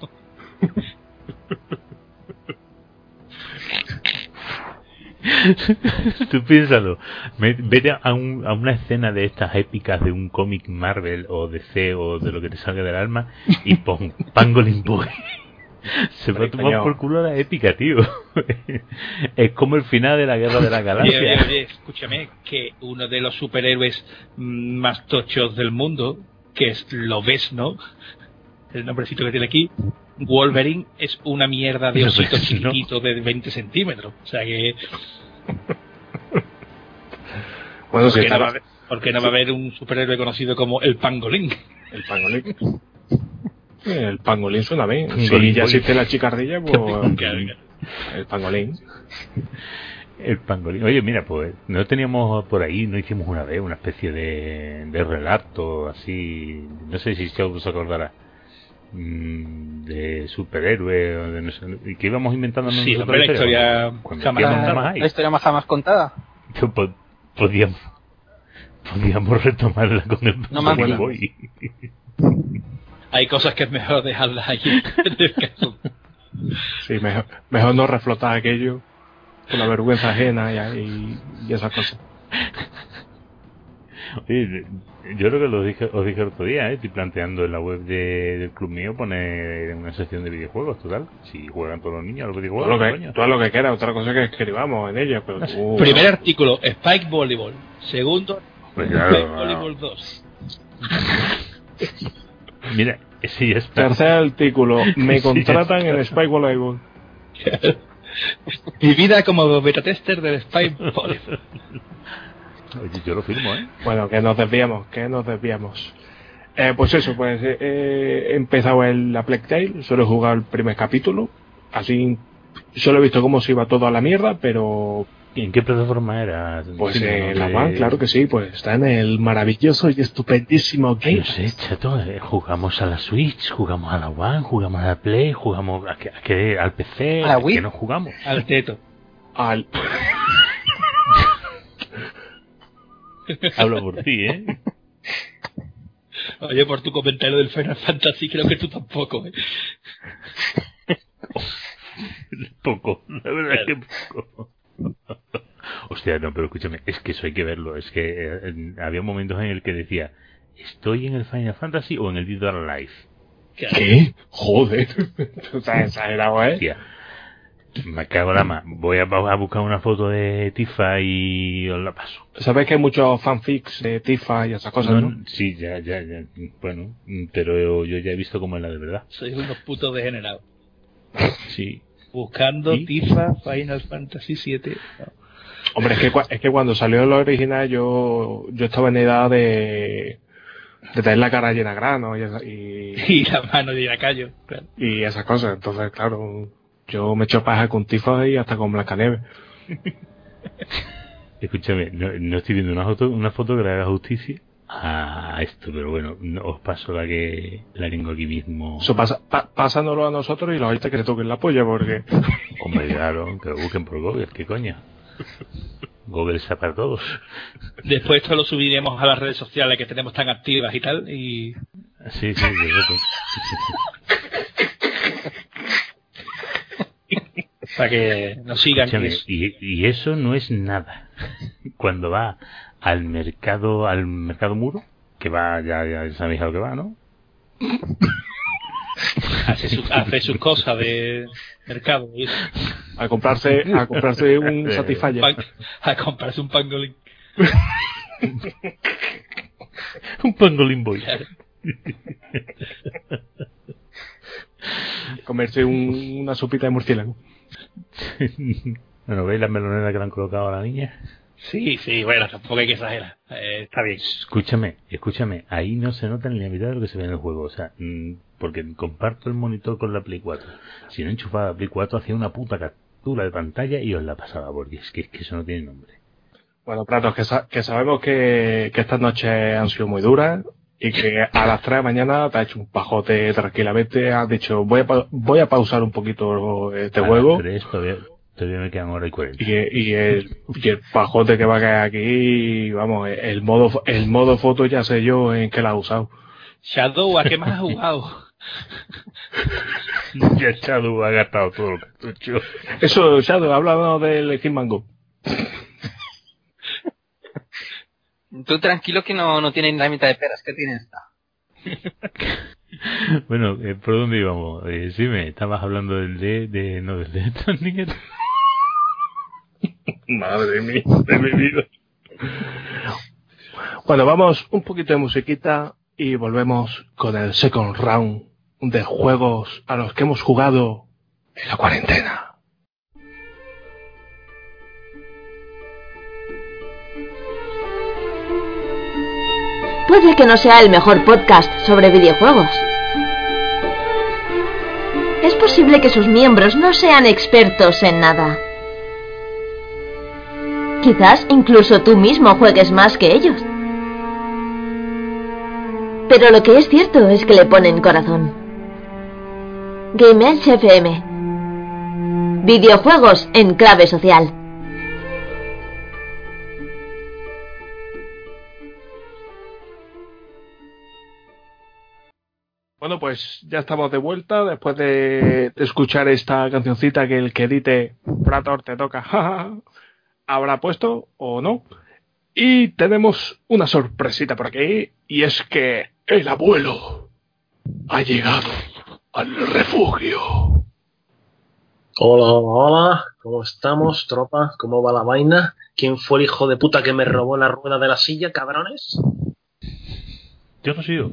Tú piénsalo. Vete a una escena de estas épicas de un cómic Marvel o DC o de lo que te salga del alma y pon Pangolin Boy. Se va a tomar por culo la épica, tío. Es como el final de la Guerra de la Galaxia. Oye, escúchame, que uno de los superhéroes más tochos del mundo, que es Lobezno, el nombrecito que tiene aquí, Wolverine, es una mierda de osito Lobezno. chiquitito de 20 centímetros. O sea que... Bueno, sí, ¿Por qué no va a haber un superhéroe conocido como el Pangolín? el pangolín. El pangolín suena bien. Pangolín Si ya Boy. existe la chicardilla, pues Claro. el pangolín. El pangolín. Oye, mira, pues no teníamos por ahí, no hicimos una vez una especie de relato así, no sé si os acordará, de superhéroe o de no sé, y que íbamos inventando Sí, nosotros hombre, la historia cuando jamás íbamos contada. más ahí. La historia más jamás contada. Podíamos retomarla con el No más Pangolin buena. Boy. Hay cosas que es mejor dejarlas allí. En el caso. Sí, mejor no reflotar aquello con la vergüenza ajena y esas cosas. Oye, yo creo que os dije el otro día, estoy planteando en la web del club mío poner una sección de videojuegos, total. Si juegan todos los niños a los videojuegos, coño. Todo lo que quieras, otra cosa que escribamos en ella, pero tú... Primer artículo, Spike Volleyball. Segundo, Pues claro, Spike no. Volleyball 2. Mira, ese ya está. Tercer artículo, me Sí, contratan ya en está. Spike Volleyball. Mi vida como beta tester del Spike Volleyball. Oye, yo lo firmo, ¿eh? Bueno, que nos desviamos. Pues eso, pues he empezado la Plague Tale, solo he jugado el primer capítulo, así solo he visto cómo se iba todo a la mierda, pero ¿Y en qué plataforma era? pues Sí, ¿no? en la One, claro que sí, pues está en el maravilloso y estupendísimo Game No sé, chato, jugamos a la Switch, jugamos a la One, jugamos a la Play, jugamos al PC, ¿A la ¿a Wii? qué no jugamos? Al teto. al... Hablo por ti, ¿eh? Oye, por tu comentario del Final Fantasy, creo que tú tampoco, ¿eh? Poco, la verdad es que poco. Hostia, no, pero escúchame, es que eso hay que verlo. Es que había momentos en el que decía, ¿estoy en el Final Fantasy o en el Dead or Alive? ¿Qué? Joder, tú estás exagerado, ¿eh? Hostia, me cago en la mano. Voy a buscar una foto de Tifa y os la paso. Sabes que hay muchos fanfics de Tifa y esas cosas, ¿no? Sí, ya. Bueno, pero yo ya he visto cómo es la de verdad. Sois unos putos degenerados. Sí. Buscando ¿Y? Tifa Final Fantasy 7. Hombre, es que cuando salió el original yo estaba en edad de tener la cara llena de grano Y la mano de Iracayo. Claro. y esas cosas. Entonces, claro, yo me echo paja con Tifa y hasta con Blancanieves. Escúchame, no estoy viendo una foto que le haga justicia a esto, pero bueno, os paso la que tengo aquí mismo. Eso pasándolo a nosotros y los oíste que le toquen la polla, porque... Hombre, claro, que lo busquen por Google, ¿qué coño? Google está para todos. Después esto lo subiremos a las redes sociales que tenemos tan activas y tal, y... Sí, perfecto. Para que nos sigan. Y eso no es nada. Cuando va al mercado muro, que va, ya sabéis a lo que va, ¿no? Hace sus cosas de mercado. ¿Sí? A comprarse un Satisfyer. A comprarse un pangolín. Un pangolín boy. Comerse una sopita de murciélago. Bueno, ¿veis las meloneras que le han colocado a la niña? Sí, bueno, tampoco hay que exagerar. Está bien. Escúchame, ahí no se nota ni la mitad de lo que se ve en el juego, o sea, porque comparto el monitor con la Play 4. Si no enchufaba la Play 4 hacía una puta captura de pantalla y os la pasaba, porque es que eso no tiene nombre. Bueno, Pratos, que sabemos que estas noches han sido muy duras y que a las 3 de la mañana te has hecho un pajote tranquilamente, has dicho voy a pausar un poquito este juego. A las 3 todavía me quedan hora y 40. Y el pajote que va a caer aquí, vamos, el modo foto ya sé yo en qué la has usado. Shadow, ¿a qué más has jugado? Ya Shadow ha gastado todo el cartucho. Eso, Shadow, háblanos del Hitman Go. Tú tranquilo que no tienen la mitad de peras que tiene esta. Bueno, ¿por dónde íbamos? Sí, me estabas hablando del de Stranding. Madre mía, de mi vida. Bueno, vamos un poquito de musiquita y volvemos con el second round de juegos a los que hemos jugado en la cuarentena. Puede que no sea el mejor podcast sobre videojuegos. Es posible que sus miembros no sean expertos en nada. Quizás incluso tú mismo juegues más que ellos. Pero lo que es cierto es que le ponen corazón. Game Edge FM. Videojuegos en clave social. Bueno, pues ya estamos de vuelta después de escuchar esta cancioncita que el que edite Prator te toca habrá puesto o no. Y tenemos una sorpresita por aquí, y es que el abuelo ha llegado al refugio. Hola, ¿cómo estamos, tropa? ¿Cómo va la vaina? ¿Quién fue el hijo de puta que me robó la rueda de la silla, cabrones? Yo no sigo.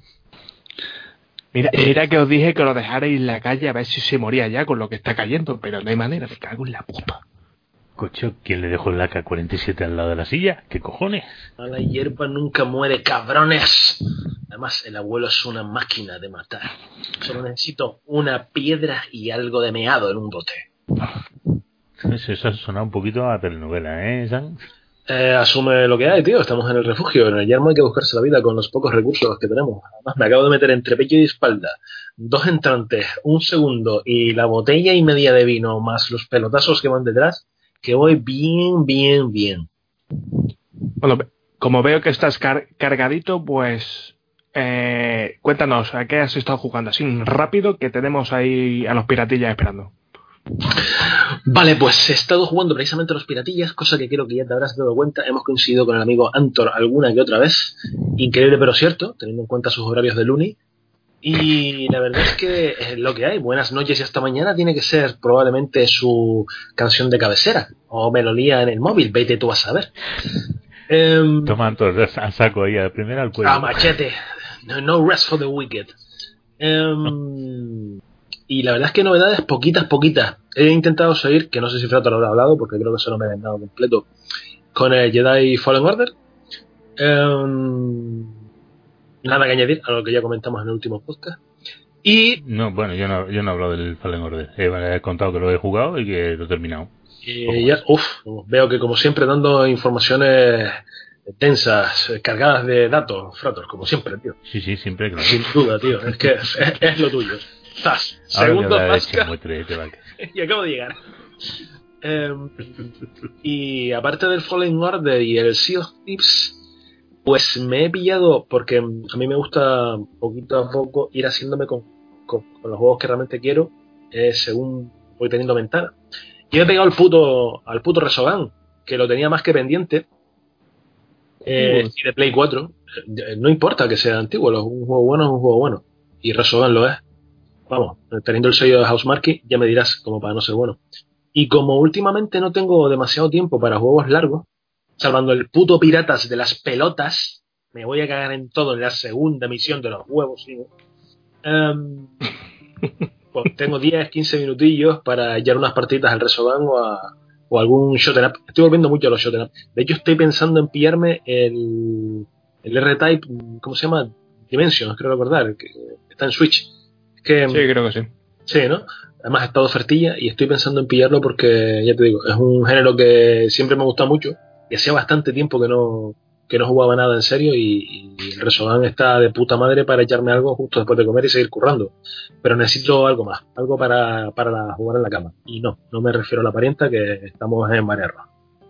Mira que os dije que lo dejarais en la calle a ver si se moría ya con lo que está cayendo, pero no hay manera, me cago en la puta. Cocho, ¿quién le dejó el AK-47 al lado de la silla? ¿Qué cojones? A la hierba nunca muere, cabrones. Además, el abuelo es una máquina de matar. Solo necesito una piedra y algo de meado en un bote. Eso ha sonado un poquito a telenovela, ¿eh, San? Asume lo que hay, tío. Estamos en el refugio. En el yermo hay que buscarse la vida con los pocos recursos que tenemos. Además, me acabo de meter entre pecho y espalda 2 entrantes, 1 segundo y la botella y media de vino más los pelotazos que van detrás, que voy bien. Bueno, como veo que estás cargadito, pues cuéntanos, ¿a qué has estado jugando? Así rápido, que tenemos ahí a los piratillas esperando. Vale, pues he estado jugando precisamente a los piratillas, cosa que creo que ya te habrás dado cuenta. Hemos coincidido con el amigo Antor alguna que otra vez. Increíble pero cierto, teniendo en cuenta sus horarios de Luni. Y la verdad es que lo que hay, buenas noches y hasta mañana, tiene que ser probablemente su canción de cabecera. O me lo lía en el móvil, vete tú a saber. Toma, Antor, a saco ahí, a la primera al cuello. A machete. No rest for the wicked. Y la verdad es que novedades poquitas. He intentado seguir, que no sé si Frato lo habrá hablado, porque creo que solo me he dado completo, con el Jedi Fallen Order. Nada que añadir a lo que ya comentamos en el último podcast. Y no, bueno, yo no he hablado del Fallen Order. He contado que lo he jugado y que lo he terminado. Veo que como siempre dando informaciones tensas, cargadas de datos, Frator, como siempre, tío. Sí, siempre, claro. Sin duda, tío, es que es lo tuyo. Estás, segundos más y acabo de llegar. Y aparte del Fallen Order y el Sea of Thieves, pues me he pillado, porque a mí me gusta poquito a poco ir haciéndome con los juegos que realmente quiero, según voy teniendo ventana. Y me he pegado al puto Resogun, que lo tenía más que pendiente, y de Play 4. No importa que sea antiguo, un juego bueno es un juego bueno, y Resogun lo es. Vamos, teniendo el sello de Housemarque, ya me dirás, como para no ser bueno. Y como últimamente no tengo demasiado tiempo para juegos largos, salvando el puto Piratas de las pelotas, me voy a cagar en todo en la segunda misión de los huevos, ¿sí? Pues tengo 10-15 minutillos para echar unas partiditas al Resogun o algún shoot'em up. Estoy volviendo mucho a los shoot'em up. De hecho, estoy pensando en pillarme el R-Type, ¿cómo se llama? Dimensions, creo recordar, que está en Switch. Sí, creo que sí. Sí, ¿no? Además está de ofertilla y estoy pensando en pillarlo porque, ya te digo, es un género que siempre me ha gustado mucho y hacía bastante tiempo que no jugaba nada en serio y el Resogun está de puta madre para echarme algo justo después de comer y seguir currando. Pero necesito algo más, algo para jugar en la cama. Y no me refiero a la parienta, que estamos en marea roja.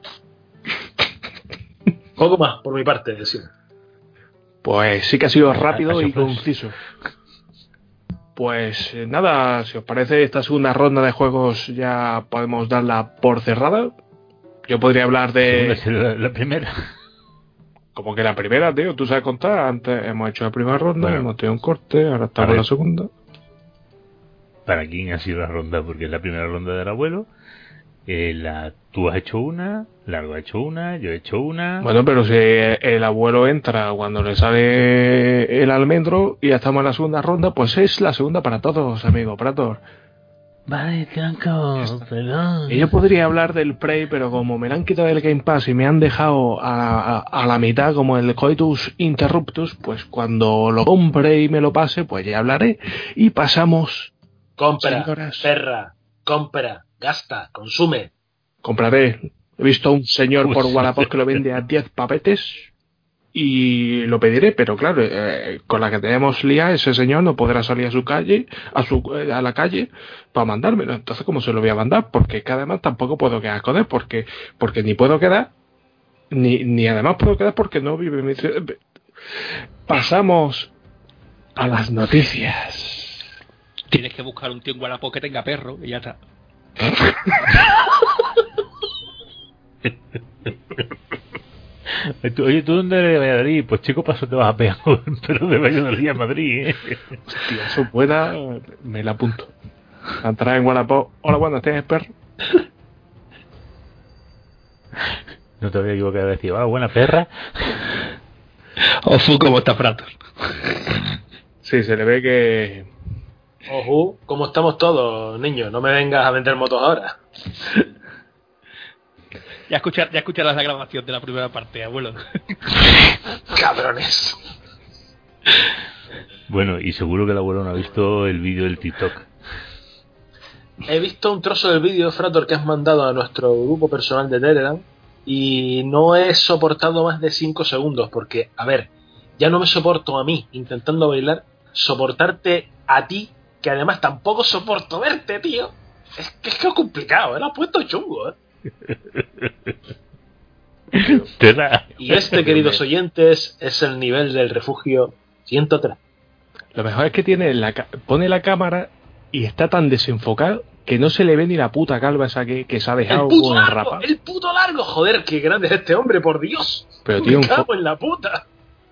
Poco más, por mi parte, decir. Pues sí que ha sido rápido y conciso. Pues nada, si os parece, esta segunda ronda de juegos ya podemos darla por cerrada. Yo podría hablar de... La primera. Como que la primera, tío, tú sabes contar. Antes hemos hecho la primera ronda, hemos tenido un corte, ahora estamos en la segunda. ¿Para quién ha sido la ronda? Porque es la primera ronda del abuelo. Tú has hecho una, Largo ha hecho una, yo he hecho una. Bueno, pero si el abuelo entra cuando le sale el almendro y ya estamos en la segunda ronda, pues es la segunda para todos, amigo Prator. Vale, Tranco, perdón. Y yo podría hablar del Prey, pero como me la han quitado del Game Pass y me han dejado a la mitad como el Coitus Interruptus, pues cuando lo compre y me lo pase, pues ya hablaré. Y pasamos... Compra, señoras. perra, compra, gasta, consume. Compraré. He visto a un señor por Wallapop que lo vende a 10 papetes y lo pediré, pero claro, con la que tenemos lía, ese señor no podrá salir a la calle para mandármelo. Entonces, ¿cómo se lo voy a mandar? Porque además tampoco puedo quedar con él, porque ni puedo quedar, ni además puedo quedar porque no vive en mi ciudad. Pasamos a las noticias. Tienes que buscar un tío en Wallapop que tenga perro y ya está. Oye, ¿tú dónde eres de Valladolid? Pues chico, paso te vas a pegar, pero de Valladolid a Madrid, ¿eh? Hostia, eso pueda, me la apunto. Entrar en Wallapop. Hola, buenas, ¿tienes perro? No te había equivocado de decir, buena perra. Ofu, ¿cómo está Prator? Sí, se le ve que... Ojo, ¿cómo estamos todos, niños? No me vengas a vender motos ahora. Ya escucharás la grabación de la primera parte, abuelo. Cabrones. Bueno, y seguro que el abuelo no ha visto el vídeo del TikTok. He visto un trozo del vídeo, Frator, que has mandado a nuestro grupo personal de Telegram y no he soportado más de 5 segundos porque, a ver, ya no me soporto a mí intentando bailar, soportarte a ti, que además tampoco soporto verte, tío. Es que es complicado, lo has puesto chungo, ¿eh? Y este, queridos oyentes, es el nivel del refugio 103. Lo mejor es que pone la cámara y está tan desenfocado que no se le ve ni la puta calva esa que se ha dejado con el rapa. El puto largo, joder, qué grande es este hombre, por Dios. Pero tío, me cago en la puta.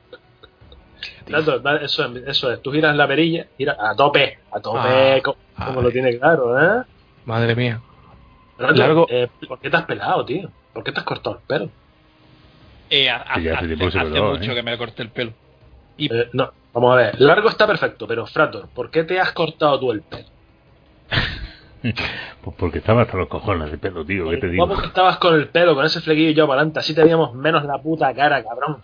Eso es, tú giras la perilla, giras a tope, como lo tiene claro, ¿eh? Madre mía. Largo, ¿por qué te has pelado, tío? ¿Por qué te has cortado el pelo? Hace mucho que me corté el pelo. No, vamos a ver. Largo está perfecto, pero Frator, ¿por qué te has cortado tú el pelo? Pues porque estaba hasta los cojones de pelo, tío. ¿Qué te digo? ¿Cómo que estabas con el pelo, con ese flequillo y yo para adelante? Así teníamos menos la puta cara, cabrón.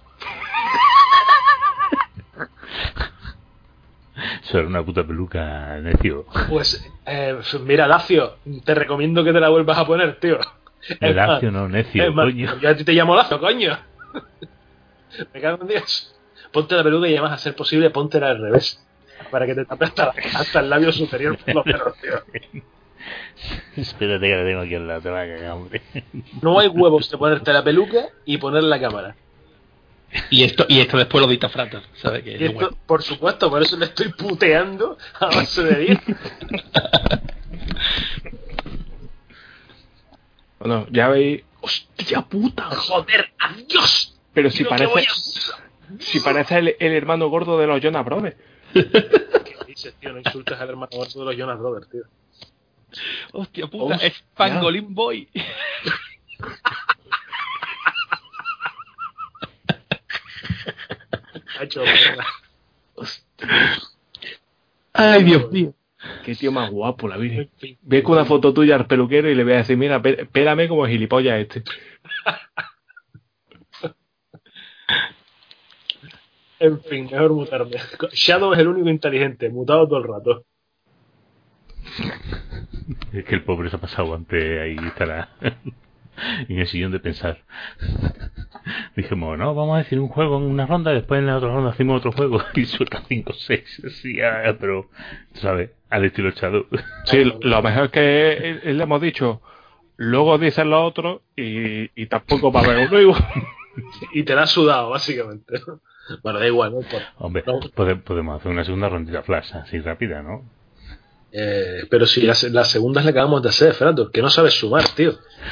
Eso era una puta peluca, necio. Pues, mira, Dacio, te recomiendo que te la vuelvas a poner, tío. Lacio no, necio, coño. Yo a ti te llamo Lacio, coño. Me cago en Dios. Ponte la peluca y además, a ser posible, póntela al revés. Para que te tape hasta el labio superior por lo menos, tío. Espérate que la tengo aquí al lado, te va a cagar, hombre. No hay huevos de ponerte la peluca y poner la cámara. Y esto después lo dicta Frater, ¿sabes? Que Y esto, por supuesto, por eso le estoy puteando a base de 10. Bueno, ya veis. ¡Hostia puta! ¡Joder, adiós! Pero si parece el hermano gordo de los Jonas Brothers. ¿Qué dices, tío? No insultes al hermano gordo de los Jonas Brothers, tío. ¡Hostia puta! ¡Es Pangolin Boy! Hacho, verga. ¡Ay, Dios mío! Qué tío más guapo, la Virgen. Ve con una foto tuya al peluquero y le voy a decir, mira, pélame como gilipollas este. En fin, mejor mutarme. Shadow es el único inteligente, mutado todo el rato. Es que el pobre se ha pasado antes, ahí estará en el sillón de pensar. Dijimos, no, vamos a decir un juego en una ronda, después en la otra ronda hacemos otro juego y suelta 5 o 6, así, pero, ¿sabes? Al estilo Shadow. Sí, lo mejor es que le hemos dicho, luego dicen los otros y tampoco va a haber uno igual. Y te la has sudado, básicamente. Bueno, da igual, ¿no? Hombre, podemos hacer una segunda rondita flash, así rápida, ¿no? Pero si la segunda es la que acabamos de hacer, Fernando, que no sabes sumar, tío.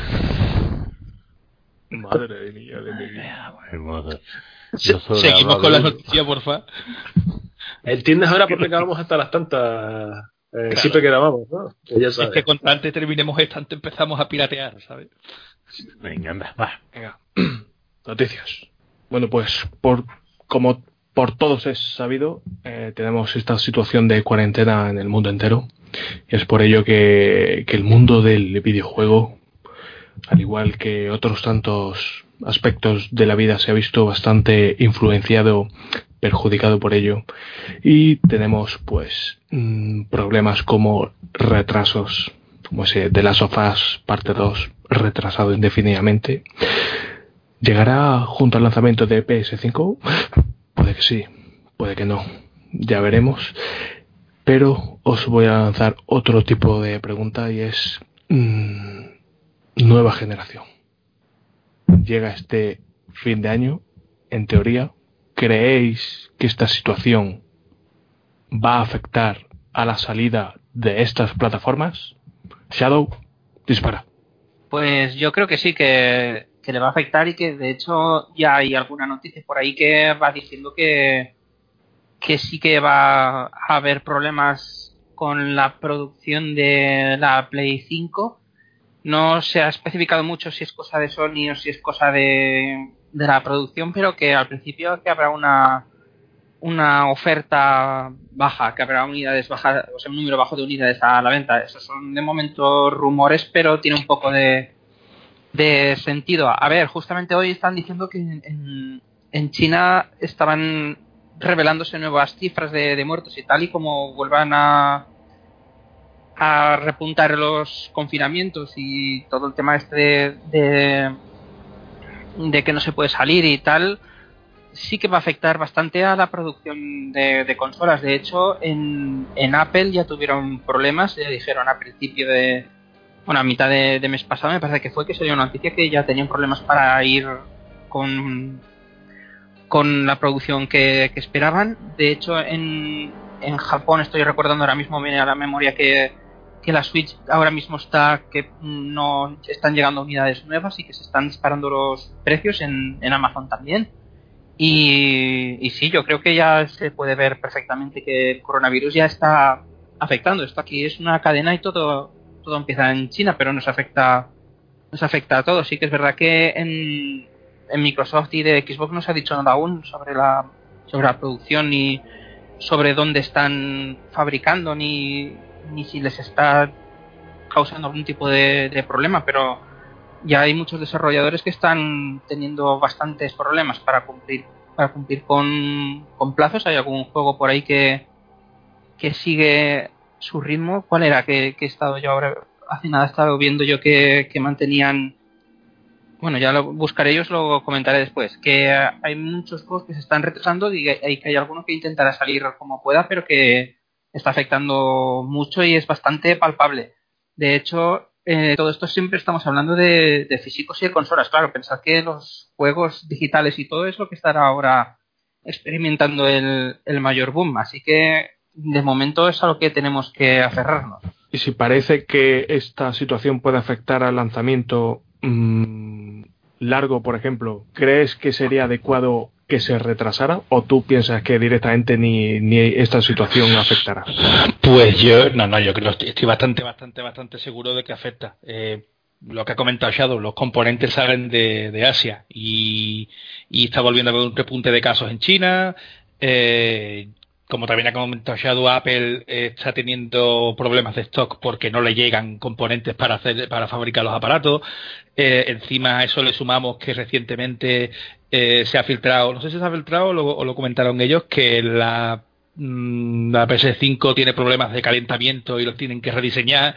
Madre mía de mi vida. Hermoso. Seguimos con la noticia, porfa. ¿Entiendes ahora por qué acabamos hasta las tantas? Claro. Siempre que grabamos, ¿no? Que ya sabes. Es que cuanto antes terminemos esta, antes empezamos a piratear, ¿sabes? Venga, anda, va. Venga. Noticias. Bueno, pues como por todos es sabido, tenemos esta situación de cuarentena en el mundo entero. Y es por ello que el mundo del videojuego, al igual que otros tantos aspectos de la vida, se ha visto bastante influenciado, perjudicado por ello. Y tenemos pues problemas como retrasos, como ese de Last of Us parte 2 retrasado indefinidamente. ¿Llegará junto al lanzamiento de PS5? Puede que sí, puede que no, ya veremos. Pero os voy a lanzar otro tipo de pregunta y es nueva generación. Llega este fin de año, en teoría. ¿Creéis que esta situación va a afectar a la salida de estas plataformas? Shadow, dispara. Pues yo creo que sí, que le va a afectar y que de hecho ya hay alguna noticia por ahí que va diciendo que sí que va a haber problemas con la producción de la Play 5. No se ha especificado mucho si es cosa de Sony o si es cosa de la producción, pero que al principio que habrá una oferta baja, que habrá unidades bajas, o sea, un número bajo de unidades a la venta. Esos son de momento rumores, pero tiene un poco de sentido. A ver, justamente hoy están diciendo que en China estaban revelándose nuevas cifras de muertos y tal, y como vuelvan a repuntar los confinamientos y todo el tema este de que no se puede salir y tal, sí que va a afectar bastante a la producción de consolas. De hecho, en Apple ya tuvieron problemas, ya dijeron a principio a mitad de mes pasado me parece que fue, que se dio una noticia que ya tenían problemas para ir con la producción que esperaban. De hecho, en Japón, estoy recordando ahora mismo, viene a la memoria que la Switch ahora mismo que no están llegando unidades nuevas y que se están disparando los precios en Amazon también. Y sí, yo creo que ya se puede ver perfectamente que el coronavirus ya está afectando. Esto aquí es una cadena y todo empieza en China, pero nos afecta a todos. Sí que es verdad que en Microsoft y de Xbox no se ha dicho nada aún sobre la producción ni sobre dónde están fabricando ni si les está causando algún tipo de problema, pero ya hay muchos desarrolladores que están teniendo bastantes problemas para cumplir con plazos. Hay algún juego por ahí que sigue su ritmo. ¿Cuál era? Que he estado yo ahora hace nada he estado viendo yo que mantenían, bueno, ya lo buscaré y os lo comentaré después, que hay muchos juegos que se están retrasando y que hay alguno que intentará salir como pueda, pero que está afectando mucho y es bastante palpable. De hecho, todo esto siempre estamos hablando de físicos y de consolas. Claro, pensad que los juegos digitales y todo es lo que estará ahora experimentando el mayor boom. Así que, de momento, es a lo que tenemos que aferrarnos. Y si parece que esta situación puede afectar al lanzamiento largo, por ejemplo, ¿crees que sería adecuado que se retrasara o tú piensas que directamente ni esta situación afectará? Pues yo creo que estoy bastante seguro de que afecta. Lo que ha comentado Shadow, los componentes salen de Asia y está volviendo a haber un repunte de casos en China. Como también ha comentado Shadow, Apple está teniendo problemas de stock porque no le llegan componentes para fabricar los aparatos. Encima a eso le sumamos que recientemente se ha filtrado, no sé si se ha filtrado o lo comentaron ellos, que la PS5 tiene problemas de calentamiento y los tienen que rediseñar.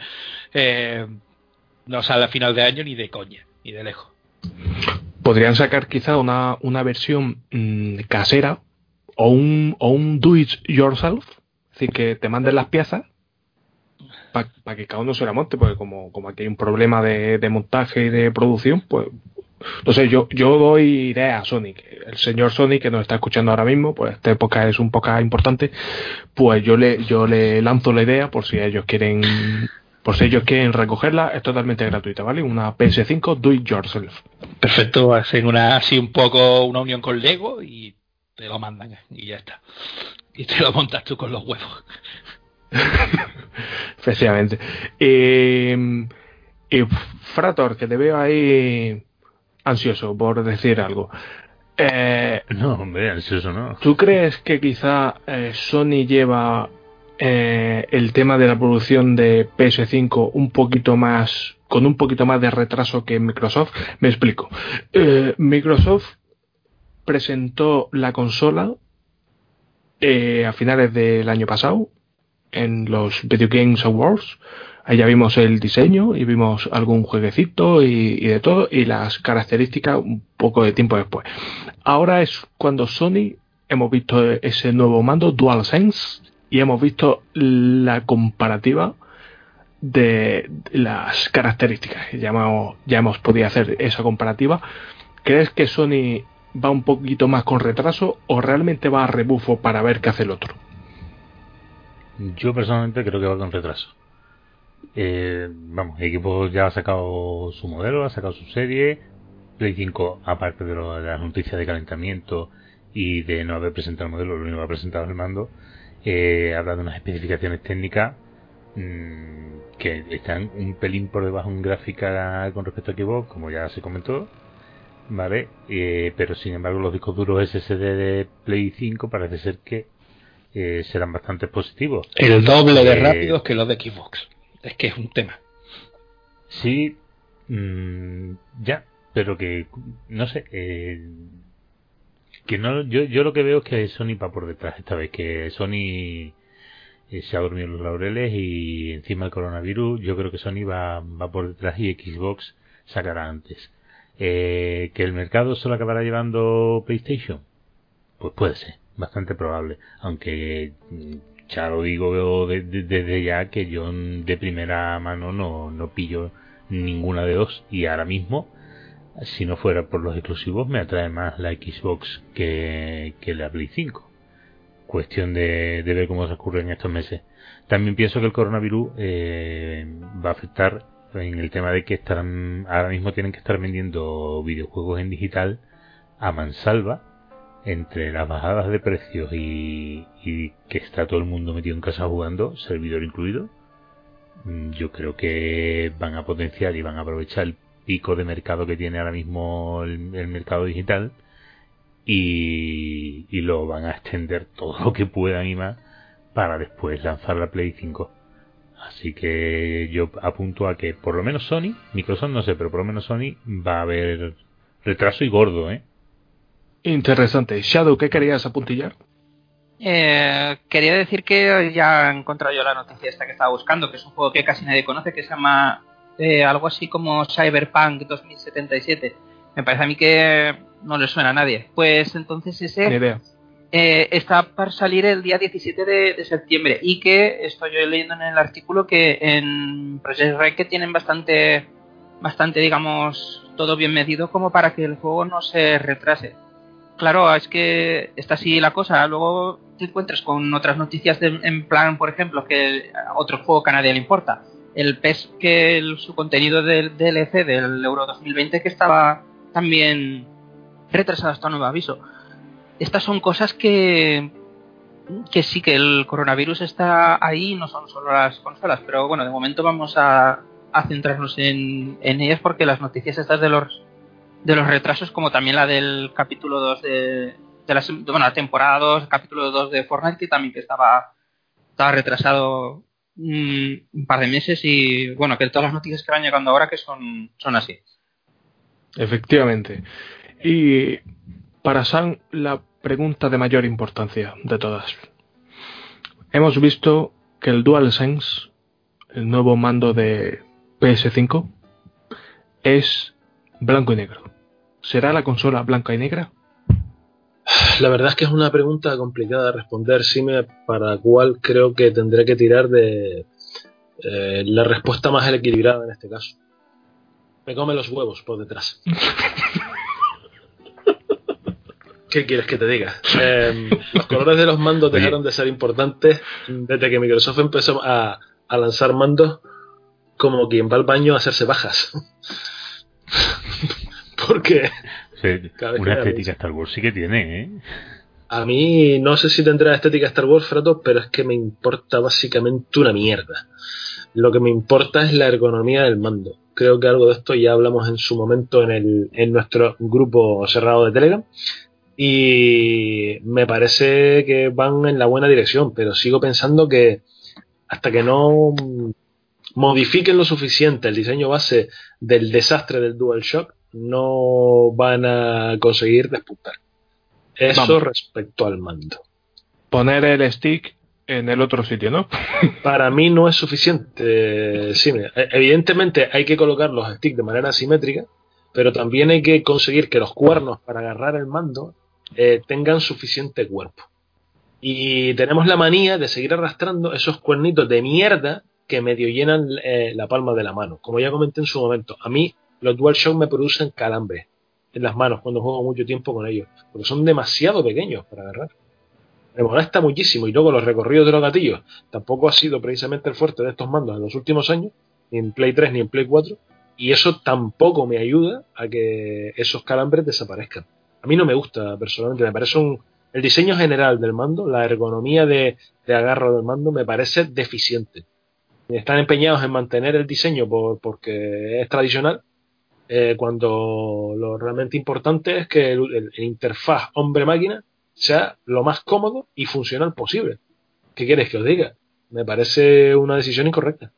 No sale a final de año ni de coña, ni de lejos. Podrían sacar quizá una versión casera o un do it yourself, es decir, que te manden las piezas para que cada uno se la monte, porque como aquí hay un problema de montaje y de producción, pues no sé, yo doy idea a Sony, el señor Sony que nos está escuchando ahora mismo, pues esta época es un poco importante, pues yo le lanzo la idea por si ellos quieren recogerla, es totalmente gratuita, ¿vale? Una PS5 do it yourself. Perfecto, hacen así un poco una unión con Lego y te lo mandan y ya está. Y te lo montas tú con los huevos. Efectivamente. Frator, que te veo ahí ansioso por decir algo. No, hombre, ansioso no. ¿Tú crees que quizá Sony lleva el tema de la producción de PS5 con un poquito más de retraso que Microsoft? Me explico. Microsoft presentó la consola a finales del año pasado en los Video Games Awards. Ahí ya vimos el diseño y vimos algún jueguecito y de todo, y las características un poco de tiempo después. Ahora es cuando Sony hemos visto ese nuevo mando DualSense y hemos visto la comparativa de las características. Ya hemos podido hacer esa comparativa. ¿Crees que Sony va un poquito más con retraso o realmente va a rebufo para ver qué hace el otro? Yo personalmente creo que va con retraso. El equipo ya ha sacado su modelo, ha sacado su serie. Play 5, aparte de las noticias de calentamiento y de no haber presentado el modelo, lo único que ha presentado es el mando. Habla de unas especificaciones técnicas que están un pelín por debajo en gráfica con respecto a Xbox, como ya se comentó, ¿vale? Pero sin embargo los discos duros SSD de Play 5 parece ser que serán bastante positivos. El doble de rápidos que los de Xbox. Es que es un tema. Sí, ya, pero que no sé, que no, yo lo que veo es que Sony va por detrás esta vez, que Sony se ha dormido en los laureles y encima el coronavirus, yo creo que Sony va por detrás y Xbox sacará antes. Que el mercado se lo acabará llevando PlayStation, pues puede ser, bastante probable, aunque ya lo digo desde ya que yo de primera mano no pillo ninguna de dos, y ahora mismo si no fuera por los exclusivos me atrae más la Xbox que la Play 5. Cuestión de ver cómo se ocurre en estos meses. También pienso que el coronavirus va a afectar en el tema de que ahora mismo tienen que estar vendiendo videojuegos en digital a mansalva, entre las bajadas de precios y que está todo el mundo metido en casa jugando, servidor incluido. Yo creo que van a potenciar y van a aprovechar el pico de mercado que tiene ahora mismo el mercado digital y lo van a extender todo lo que puedan y más para después lanzar la Play 5. Así que yo apunto a que por lo menos Sony, Microsoft no sé, pero por lo menos Sony va a haber retraso y gordo, Interesante. Shadow, ¿qué querías apuntillar? Quería decir que ya he encontrado yo la noticia esta que estaba buscando, que es un juego que casi nadie conoce, que se llama algo así como Cyberpunk 2077. Me parece a mí que no le suena a nadie. Pues entonces Ni ese idea. está para salir el día 17 de septiembre, y que estoy yo leyendo en el artículo que en Project Red que tienen bastante, digamos, todo bien medido como para que el juego no se retrase. Claro, es que está así la cosa. Luego te encuentras con otras noticias en plan, por ejemplo, que otro juego que a nadie le importa, el PES, que su contenido del DLC del Euro 2020 que estaba también retrasado hasta nuevo aviso. Estas son cosas que sí, que el coronavirus está ahí, no son solo las consolas, pero bueno, de momento vamos a centrarnos en ellas, porque las noticias estas de los retrasos, como también la del capítulo 2 de la temporada 2, capítulo 2 de Fortnite, que también que estaba retrasado un par de meses, y bueno, que todas las noticias que van llegando ahora que son así. Efectivamente. Y para Sam, la pregunta de mayor importancia de todas. Hemos visto que el DualSense, el nuevo mando de PS5, es blanco y negro. ¿Será la consola blanca y negra? La verdad es que es una pregunta complicada de responder, Sime, para la cual creo que tendré que tirar de la respuesta más equilibrada en este caso. Me come los huevos por detrás. ¿Qué quieres que te diga? Los colores de los mandos dejaron de ser importantes desde que Microsoft empezó a lanzar mandos como quien va al baño a hacerse bajas. Porque una estética Star Wars sí que tiene, ¿eh? A mí no sé si tendrá estética Star Wars, Frato, pero es que me importa básicamente una mierda. Lo que me importa es la ergonomía del mando. Creo que algo de esto ya hablamos en su momento en nuestro grupo cerrado de Telegram, y me parece que van en la buena dirección, pero sigo pensando que hasta que no modifiquen lo suficiente el diseño base del desastre del DualShock, no van a conseguir despuntar. Eso respecto al mando. Poner el stick en el otro sitio, ¿no? Para mí no es suficiente. Sí, evidentemente hay que colocar los sticks de manera asimétrica, pero también hay que conseguir que los cuernos para agarrar el mando tengan suficiente cuerpo. Y tenemos la manía de seguir arrastrando esos cuernitos de mierda que medio llenan la palma de la mano. Como ya comenté en su momento, a mí los DualShock me producen calambre en las manos cuando juego mucho tiempo con ellos, porque son demasiado pequeños para agarrar. Me molesta muchísimo, y luego los recorridos de los gatillos tampoco ha sido precisamente el fuerte de estos mandos en los últimos años, ni en Play 3 ni en Play 4, y eso tampoco me ayuda a que esos calambres desaparezcan. A mí no me gusta personalmente, me parece el diseño general del mando, la ergonomía de agarro del mando me parece deficiente. Están empeñados en mantener el diseño porque es tradicional, cuando lo realmente importante es que el interfaz hombre-máquina sea lo más cómodo y funcional posible. ¿Qué quieres que os diga? Me parece una decisión incorrecta.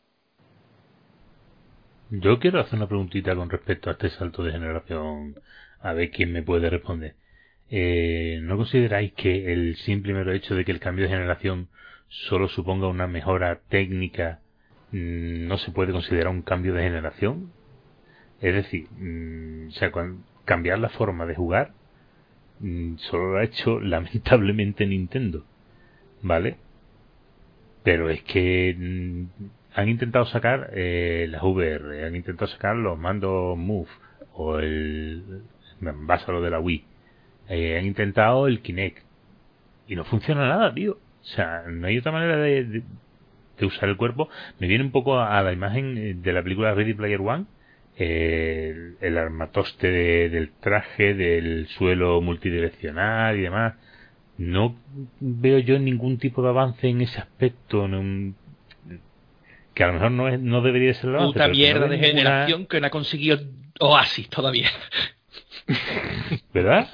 Yo quiero hacer una preguntita con respecto a este salto de generación, a ver quién me puede responder. ¿No consideráis que el simple mero hecho de que el cambio de generación solo suponga una mejora técnica no se puede considerar un cambio de generación? Es decir, cambiar la forma de jugar solo lo ha hecho lamentablemente Nintendo, ¿vale? Pero es que han intentado sacar las VR, han intentado sacar los mandos Move o en base a lo de la Wii, han intentado el Kinect y no funciona nada, tío. O sea, no hay otra manera de usar el cuerpo. Me viene un poco a la imagen de la película Ready Player One, el armatoste del traje, del suelo multidireccional y demás. No veo yo ningún tipo de avance en ese aspecto, que a lo mejor no debería ser el avance. Puta mierda de generación que no ha conseguido Oasis todavía. ¿Verdad?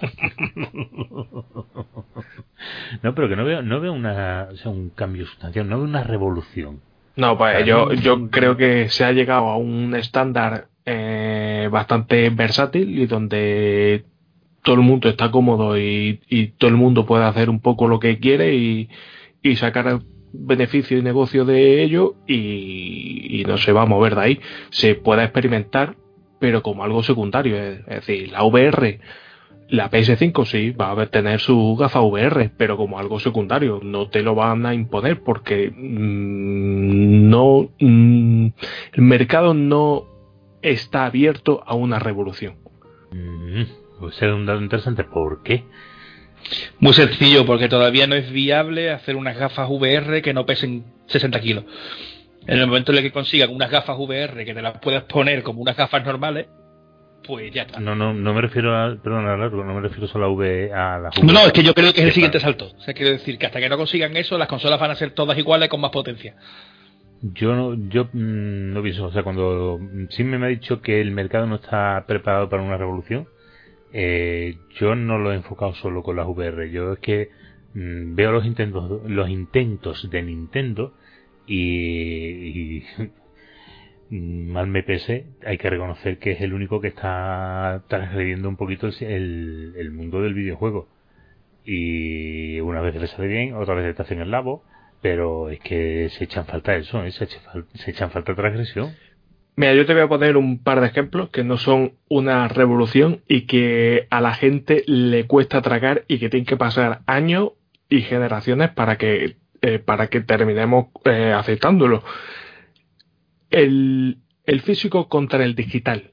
No, pero que no veo un cambio sustancial, no veo una revolución. No, pues yo creo que se ha llegado a un estándar bastante versátil y donde todo el mundo está cómodo y todo el mundo puede hacer un poco lo que quiere y sacar beneficio y negocio de ello y no se va a mover de ahí. Se puede experimentar, pero como algo secundario, es decir, la VR, la PS5 sí va a tener su gafa VR, pero como algo secundario, no te lo van a imponer porque el mercado no está abierto a una revolución. Pues es un dato interesante. ¿Por qué? Muy sencillo, porque todavía no es viable hacer unas gafas VR que no pesen 60 kilos. En el momento en el que consigan unas gafas VR que te las puedas poner como unas gafas normales, pues ya está. No me refiero a, perdona, no me refiero solo a las No, es que yo creo que es el siguiente salto. O sea, quiero decir que hasta que no consigan eso, las consolas van a ser todas iguales con más potencia. Yo no pienso, o sea, cuando Sim me ha dicho que el mercado no está preparado para una revolución, yo no lo he enfocado solo con las VR. Yo es que veo los intentos de Nintendo y mal me pese, hay que reconocer que es el único que está transgrediendo un poquito el mundo del videojuego. Y una vez le sale bien, otra vez te hacen el labo, pero es que se echan falta eso, se echan falta transgresión. Mira, yo te voy a poner un par de ejemplos que no son una revolución y que a la gente le cuesta tragar y que tienen que pasar años y generaciones para que terminemos aceptándolo. El físico contra el digital.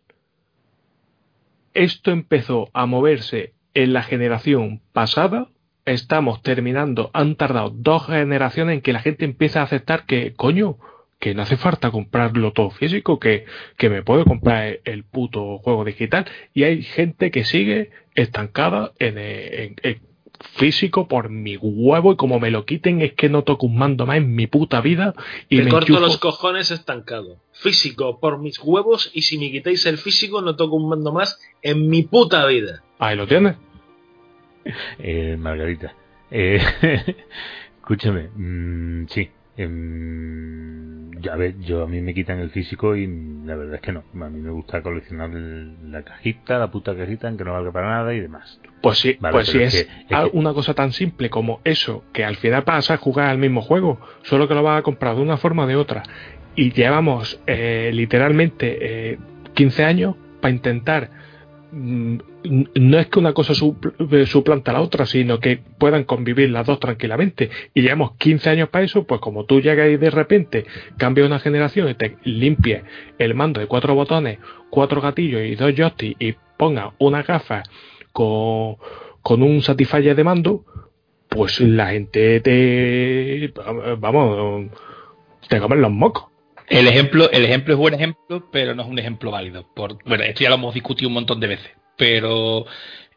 Esto empezó a moverse en la generación pasada. Estamos terminando, han tardado 2 generaciones en que la gente empieza a aceptar que, coño, que no hace falta comprarlo todo físico, que me puedo comprar el puto juego digital. Y hay gente que sigue estancada en físico por mi huevo, y como me lo quiten es que no toco un mando más en mi puta vida y te me corto enchufo. Los cojones estancado. Físico por mis huevos, y si me quitáis el físico no toco un mando más en mi puta vida. Ahí lo tienes. Margarita, escúchame, sí, a ver, a mí me quitan el físico y la verdad es que no. A mí me gusta coleccionar la cajita, la puta cajita, aunque no valga para nada y demás. Pues sí, vale, pues si es una cosa tan simple como eso, que al final vas a jugar al mismo juego, solo que lo vas a comprar de una forma o de otra, y llevamos literalmente 15 años para intentar. No es que una cosa suplanta a la otra, sino que puedan convivir las dos tranquilamente, y llevamos 15 años para eso. Pues como tú llegas y de repente cambia una generación y te limpies el mando de 4 botones, 4 gatillos y 2 joysticks y pongas una gafa con un Satisfyer de mando, pues la gente te comen los mocos. El ejemplo es buen ejemplo, pero no es un ejemplo válido. Bueno, esto ya lo hemos discutido un montón de veces, pero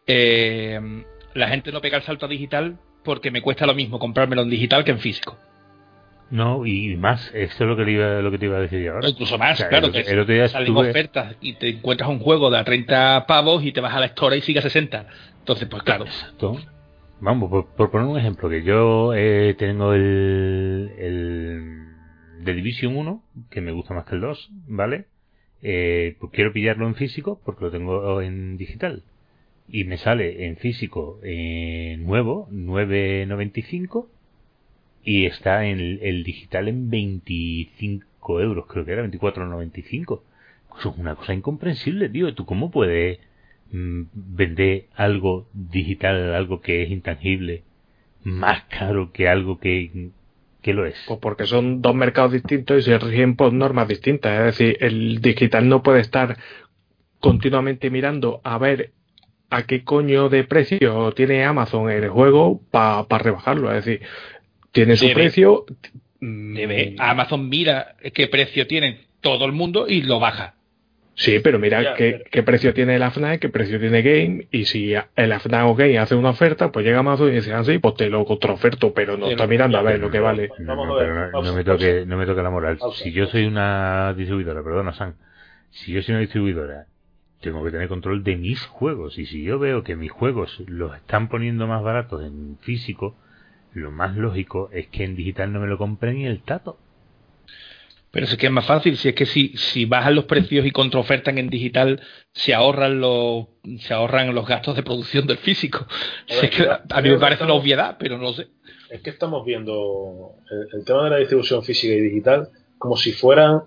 la gente no pega el salto a digital porque me cuesta lo mismo comprármelo en digital que en físico. No, y más, eso es lo que te iba a decir yo ahora. Incluso más, o sea, claro, el otro día salen ofertas y te encuentras un juego de a 30 pavos y te vas a la Store y sigue a 60. Entonces, pues claro. Exacto. Vamos, por poner un ejemplo, que yo tengo el The Division 1, que me gusta más que el 2, ¿vale? Pues quiero pillarlo en físico porque lo tengo en digital. Y me sale en físico nuevo, 9,95, y está en el digital en 25 euros, creo que era 24,95. Eso es una cosa incomprensible, tío. ¿Tú cómo puedes vender algo digital, algo que es intangible, más caro que algo que lo es? Pues porque son dos mercados distintos y se rigen por normas distintas. Es decir, el digital no puede estar continuamente mirando a ver a qué coño de precio tiene Amazon el juego para rebajarlo. Es decir, tiene su precio. Amazon mira qué precio tiene todo el mundo y lo baja. Sí, pero mira qué precio tiene el FNAC, qué precio tiene Game, y si el FNAC o Game hace una oferta, pues llega Amazon y dice, sí, pues te lo contraoferto, pero no está mirando a ver lo que vale. No me toque la moral. Si yo soy una distribuidora, perdona, Sam, si yo soy una distribuidora, tengo que tener control de mis juegos, y si yo veo que mis juegos los están poniendo más baratos en físico, lo más lógico es que en digital no me lo compre ni el tato. Pero es que es más fácil, si es que si bajan los precios y contraofertan en digital, se ahorran los gastos de producción del físico. A ver, Es que a mí me parece una obviedad, pero no lo sé. Es que estamos viendo el tema de la distribución física y digital como si fueran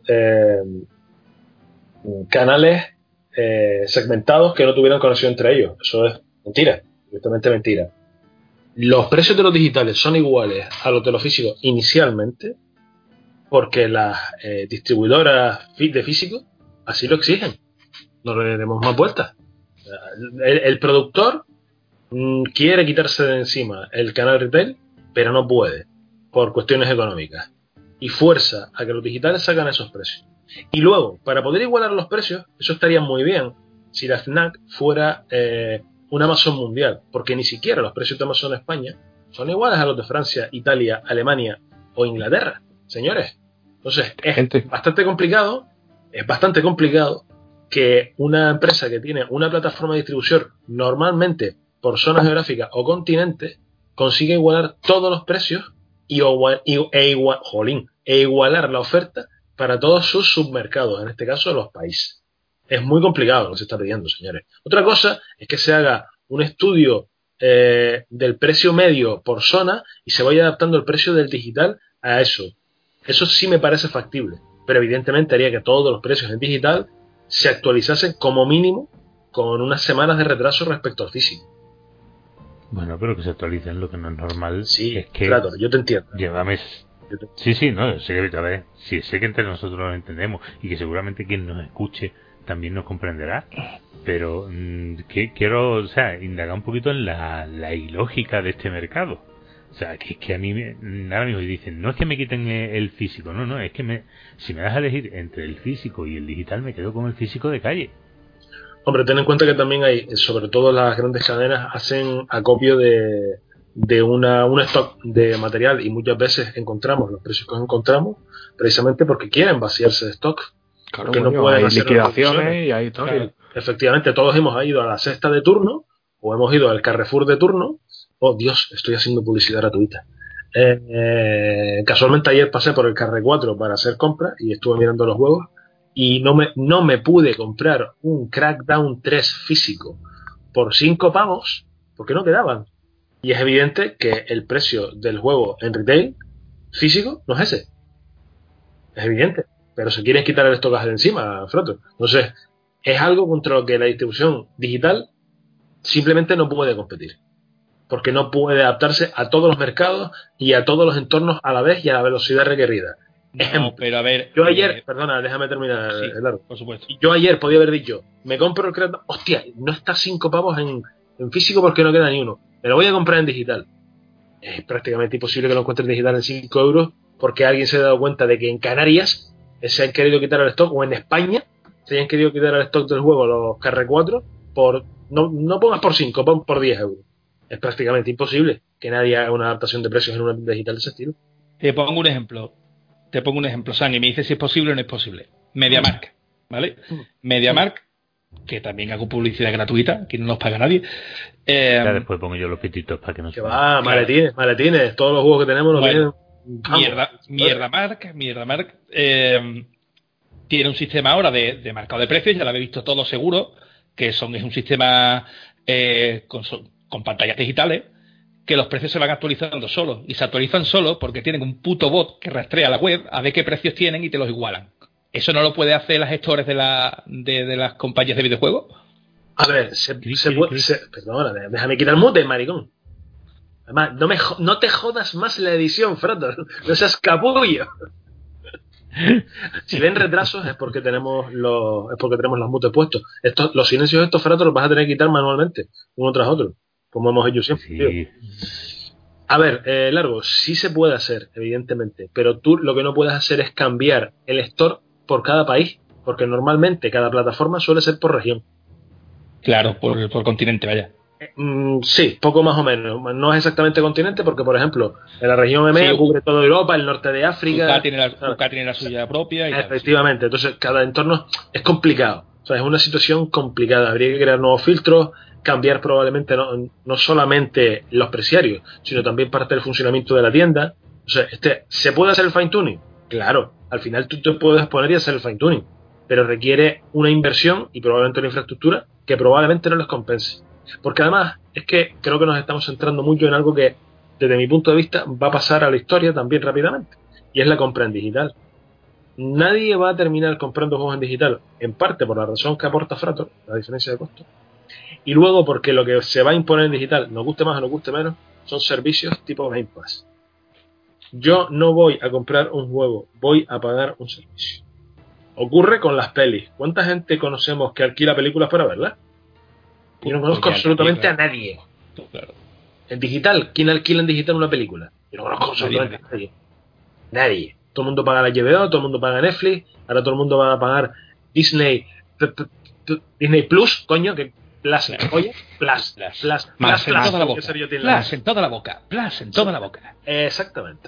canales segmentados que no tuvieran conexión entre ellos. Eso es mentira, directamente mentira. Los precios de los digitales son iguales a los de los físicos inicialmente porque las distribuidoras de físicos así lo exigen. No le demos más vueltas. El productor quiere quitarse de encima el canal retail, pero no puede, por cuestiones económicas. Y fuerza a que los digitales sacan esos precios. Y luego, para poder igualar los precios, eso estaría muy bien si la FNAC fuera un Amazon mundial, porque ni siquiera los precios de Amazon España son iguales a los de Francia, Italia, Alemania o Inglaterra, señores. Entonces, es bastante complicado que una empresa que tiene una plataforma de distribución normalmente por zona geográfica o continente consiga igualar todos los precios e igualar la oferta para todos sus submercados, en este caso los países. Es muy complicado lo que se está pidiendo, señores. Otra cosa es que se haga un estudio del precio medio por zona y se vaya adaptando el precio del digital a eso. Eso sí me parece factible, pero evidentemente haría que todos los precios en digital se actualizasen como mínimo con unas semanas de retraso respecto al físico. Bueno, pero que se actualicen, lo que no es normal. Sí, es que claro, yo te entiendo. Lleva meses. Sí, no, sé que, a ver, sí, sé que entre nosotros lo entendemos y que seguramente quien nos escuche también nos comprenderá, pero quiero, o sea, indagar un poquito en la ilógica de este mercado. O sea, que a mí ahora mismo dicen, no es que me quiten el físico, no, es que si me das a elegir entre el físico y el digital, me quedo con el físico de calle. Hombre, ten en cuenta que también hay, sobre todo las grandes cadenas, hacen acopio de un stock de material y muchas veces encontramos los precios que encontramos precisamente porque quieren vaciarse de stock. Claro, porque no pueden hacer liquidaciones y hay todo. Claro, efectivamente, todos hemos ido a la cesta de turno o hemos ido al Carrefour de turno. Oh, Dios, estoy haciendo publicidad gratuita. Casualmente ayer pasé por el Carre 4 para hacer compras y estuve mirando los juegos y no me pude comprar un Crackdown 3 físico por 5 pavos porque no quedaban. Y es evidente que el precio del juego en retail físico no es ese. Es evidente. Pero se quieren quitar el estocaje de encima, Froto. Entonces, es algo contra lo que la distribución digital simplemente no puede competir. Porque no puede adaptarse a todos los mercados y a todos los entornos a la vez y a la velocidad requerida. No, pero a ver... Yo ayer... Perdona, déjame terminar, sí, Eduardo. por supuesto. Yo ayer podía haber dicho, me compro el Crackdown... Hostia, no está 5 pavos en físico porque no queda ni uno. Me lo voy a comprar en digital. Es prácticamente imposible que lo encuentre en digital en 5 euros porque alguien se ha dado cuenta de que en Canarias se han querido quitar el stock, o en España se hayan querido quitar el stock del juego los Carre 4 por... No pongas por 5, pon por 10 euros. Es prácticamente imposible que nadie haga una adaptación de precios en una tienda digital de ese estilo. Te pongo un ejemplo, Sam, y me dices si es posible o no es posible. MediaMarkt, ¿vale? MediaMarkt, que también hago publicidad gratuita, que no nos paga nadie. Ya después pongo yo los pititos para que no se... va, claro. maletines, todos los juegos que tenemos los tienen... MediaMarkt tiene un sistema ahora de marcado de precios, ya lo habéis visto todos seguro, que es un sistema con pantallas digitales, que los precios se van actualizando solos, y se actualizan solos porque tienen un puto bot que rastrea la web a ver qué precios tienen y te los igualan. ¿Eso no lo puede hacer las gestores de las compañías de videojuegos? A ver, perdona, déjame quitar el mute, maricón. Además, no te jodas más la edición, Froto. No seas capullo. Si ven retrasos es porque tenemos los mutes puestos. Los silencios de estos, Froto, los vas a tener que quitar manualmente, uno tras otro, como hemos hecho siempre. Sí. A ver, Largo, sí se puede hacer, evidentemente, pero tú lo que no puedes hacer es cambiar el store por cada país, porque normalmente cada plataforma suele ser por región. Claro, por continente, vaya. Sí, poco más o menos. No es exactamente continente porque, por ejemplo, en la región EMEA cubre toda Europa, el norte de África. UK tiene la suya propia. Y efectivamente, entonces cada entorno es complicado. O sea, es una situación complicada. Habría que crear nuevos filtros, cambiar probablemente no solamente los preciarios, sino también parte del funcionamiento de la tienda. O sea, ¿se puede hacer el fine tuning? Claro, Al final tú te puedes poner y hacer el fine tuning, pero requiere una inversión y probablemente una infraestructura que probablemente no les compense. Porque además es que creo que nos estamos centrando mucho en algo que, desde mi punto de vista, va a pasar a la historia también rápidamente, y es la compra en digital. Nadie va a terminar comprando juegos en digital, en parte por la razón que aporta Frator, la diferencia de costo, y luego porque lo que se va a imponer en digital, nos guste más o nos guste menos, son servicios tipo Game Pass. Yo no voy a comprar un juego, voy a pagar un servicio. Ocurre con las pelis. ¿Cuánta gente conocemos que alquila películas para verlas? Yo no conozco absolutamente a nadie. Claro. En digital, ¿quién alquila en digital una película? Yo no conozco absolutamente a nadie. Nadie. Todo el mundo paga la HBO, todo el mundo paga Netflix, ahora todo el mundo va a pagar Disney Plus, coño, que Plus, oye, Plus, Más en toda la boca. Plus en toda la boca. Plus en toda la boca. Exactamente.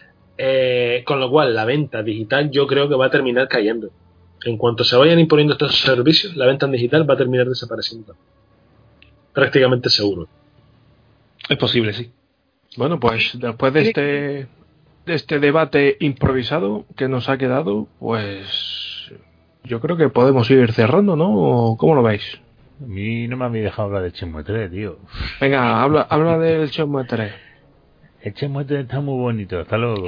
Con lo cual, la venta digital yo creo que va a terminar cayendo. En cuanto se vayan imponiendo estos servicios, la venta en digital va a terminar desapareciendo. Prácticamente seguro. Es posible, sí. Bueno, pues después de este debate improvisado que nos ha quedado, pues yo creo que podemos ir cerrando, ¿no? ¿Cómo lo veis? A mí no me había dejado hablar de Shenmue 3, tío. Venga, habla del Shenmue 3. El Shenmue 3 está muy bonito, hasta luego.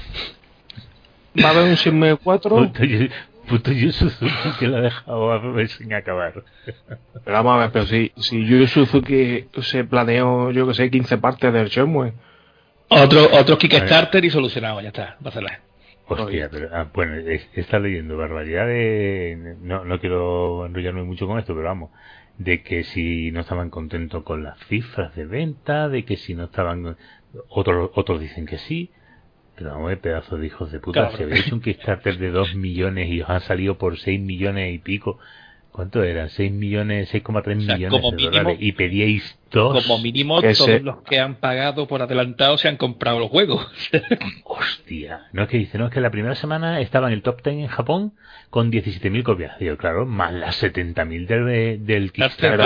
Va a haber un Shenmue 4. Puto Yu Suzuki que lo ha dejado a ver sin acabar. Pero vamos a ver, pero si Yu Suzuki se planeó, yo que sé, 15 partes del Shenmue. Otro Kickstarter y solucionado, ya está, va a hacerla. Hostia, pero bueno, está leyendo barbaridades. No quiero enrollarme mucho con esto, pero vamos, de que si no estaban contentos con las cifras de venta, de que si no estaban, otros dicen que sí, pero vamos, pedazos de hijos de puta. Claro, si habéis hecho un Kickstarter de 2 millones y os han salido por 6 millones y pico, ¿cuánto eran? 6 millones, 6,3 millones de mínimo, dólares, y pedíais 2. Como mínimo todos los que han pagado por adelantado se han comprado los juegos. Hostia, no es que dice, no, es que la primera semana estaba en el top 10 en Japón con 17.000 copias. Digo, claro, más las 70.000 del Kickstarter.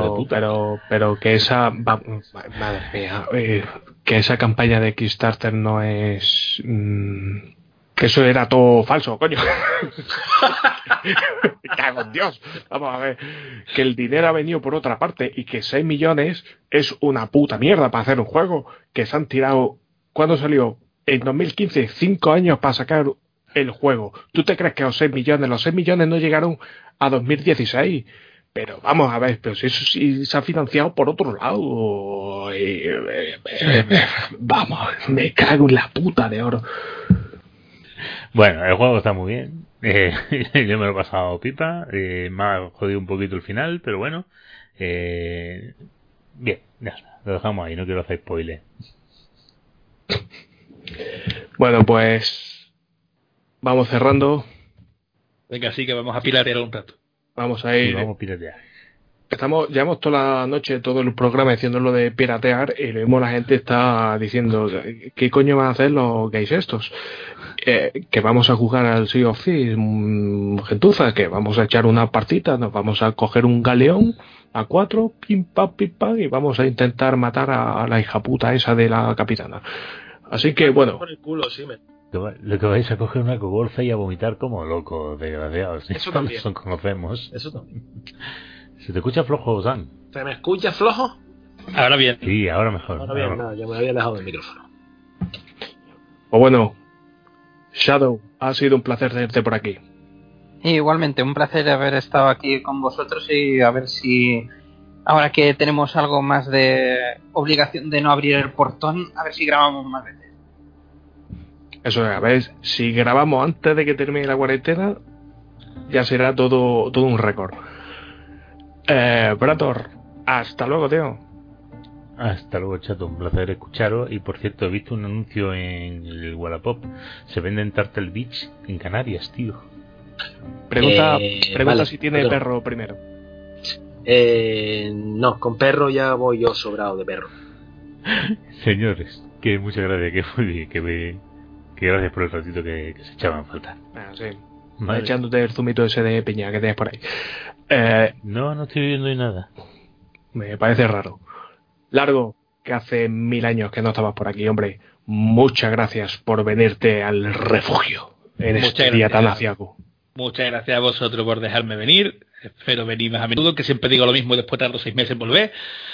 Pero que esa, madre mía, que esa campaña de Kickstarter no es... que eso era todo falso, coño. Me cago en Dios. Vamos a ver. Que el dinero ha venido por otra parte y que 6 millones es una puta mierda para hacer un juego. Que se han tirado... ¿Cuándo salió? En 2015, 5 años para sacar el juego. ¿Tú te crees que los 6 millones no llegaron a 2016? Pero vamos a ver, pero si eso sí se ha financiado por otro lado. Vamos, me cago en la puta de oro. Bueno, el juego está muy bien. Yo me lo he pasado pipa. Me ha jodido un poquito el final, pero bueno. Bien, ya está. Lo dejamos ahí, no quiero hacer spoiler. Bueno, pues vamos cerrando. Venga, sí que vamos a piratear un rato. Vamos a ir. Sí, vamos a piratear. Llevamos toda la noche, todo el programa diciendo lo de piratear y lo mismo la gente está diciendo ¿qué coño van a hacer los gays estos? Que vamos a jugar al Sea of Thieves, gentuza, que vamos a echar una partita, nos vamos a coger un galeón a 4, pim pam, y vamos a intentar matar a la hija puta esa de la capitana. Así que bueno. Lo que vais a coger una cogolza y a vomitar como locos, desgraciados. Eso también. Eso conocemos. Eso también. ¿Se te escucha flojo, San? ¿Se me escucha flojo? Ahora bien. Sí, ahora mejor. Ahora bien, nada, ya me había dejado el micrófono. O bueno, Shadow, ha sido un placer tenerte por aquí. Igualmente, un placer haber estado aquí con vosotros y a ver si, ahora que tenemos algo más de obligación de no abrir el portón, a ver si grabamos más veces. Eso es, a ver, si grabamos antes de que termine la cuarentena, ya será todo un récord. Brator, hasta luego, tío. Hasta luego, chato, un placer escucharos. Y por cierto, he visto un anuncio en el Wallapop. Se venden Turtle Beach en Canarias, tío. Pregunta vale, si tiene perro primero. No, con perro ya voy yo sobrado de perro. Señores, que muchas gracias, que fue bien, que gracias por el ratito que se echaban falta. Sí. Vale. Echándote el zumito ese de piña que tienes por ahí. No estoy viendo nada. Me parece raro. Largo, que hace 1000 años que no estabas por aquí, hombre. Muchas gracias por venirte al refugio. en este día tan aciago. Muchas gracias a vosotros por dejarme venir. Espero venir más a menudo, que siempre digo lo mismo y después tardo 6 meses en volver.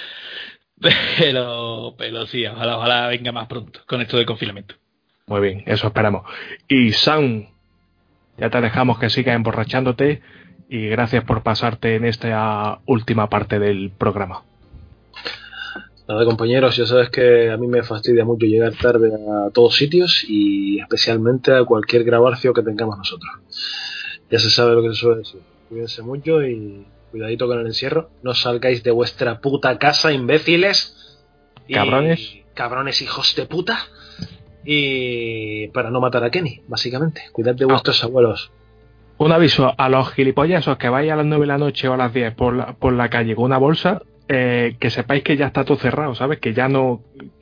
Pero sí, ojalá venga más pronto con esto del confinamiento. Muy bien, eso esperamos. Y Sam, ya te dejamos que sigas emborrachándote y gracias por pasarte en esta última parte del programa. Nada, compañeros, ya sabes que a mí me fastidia mucho llegar tarde a todos sitios y especialmente a cualquier grabarcio que tengamos nosotros. Ya se sabe lo que se suele decir. Cuídense mucho y cuidadito con el encierro. No salgáis de vuestra puta casa, imbéciles. Cabrones hijos de puta. Y para no matar a Kenny, básicamente. Cuidad de vuestros abuelos. Un aviso a los gilipollas que vais a las 9 de la noche o a las 10 por la calle con una bolsa. Que sepáis que ya está todo cerrado, ¿sabes? Que ya no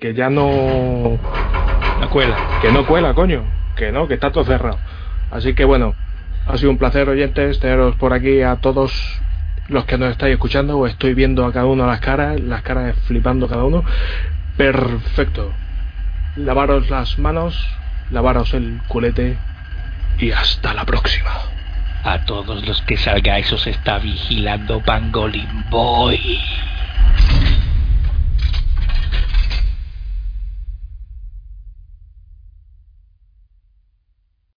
cuela. Que no cuela, coño. Que está todo cerrado. Así que bueno, ha sido un placer, oyentes, teneros por aquí a todos los que nos estáis escuchando. Os estoy viendo a cada uno las caras flipando cada uno. Perfecto. Lavaros las manos, lavaros el culete y hasta la próxima. A todos los que salgáis os está vigilando Pangolin Boy.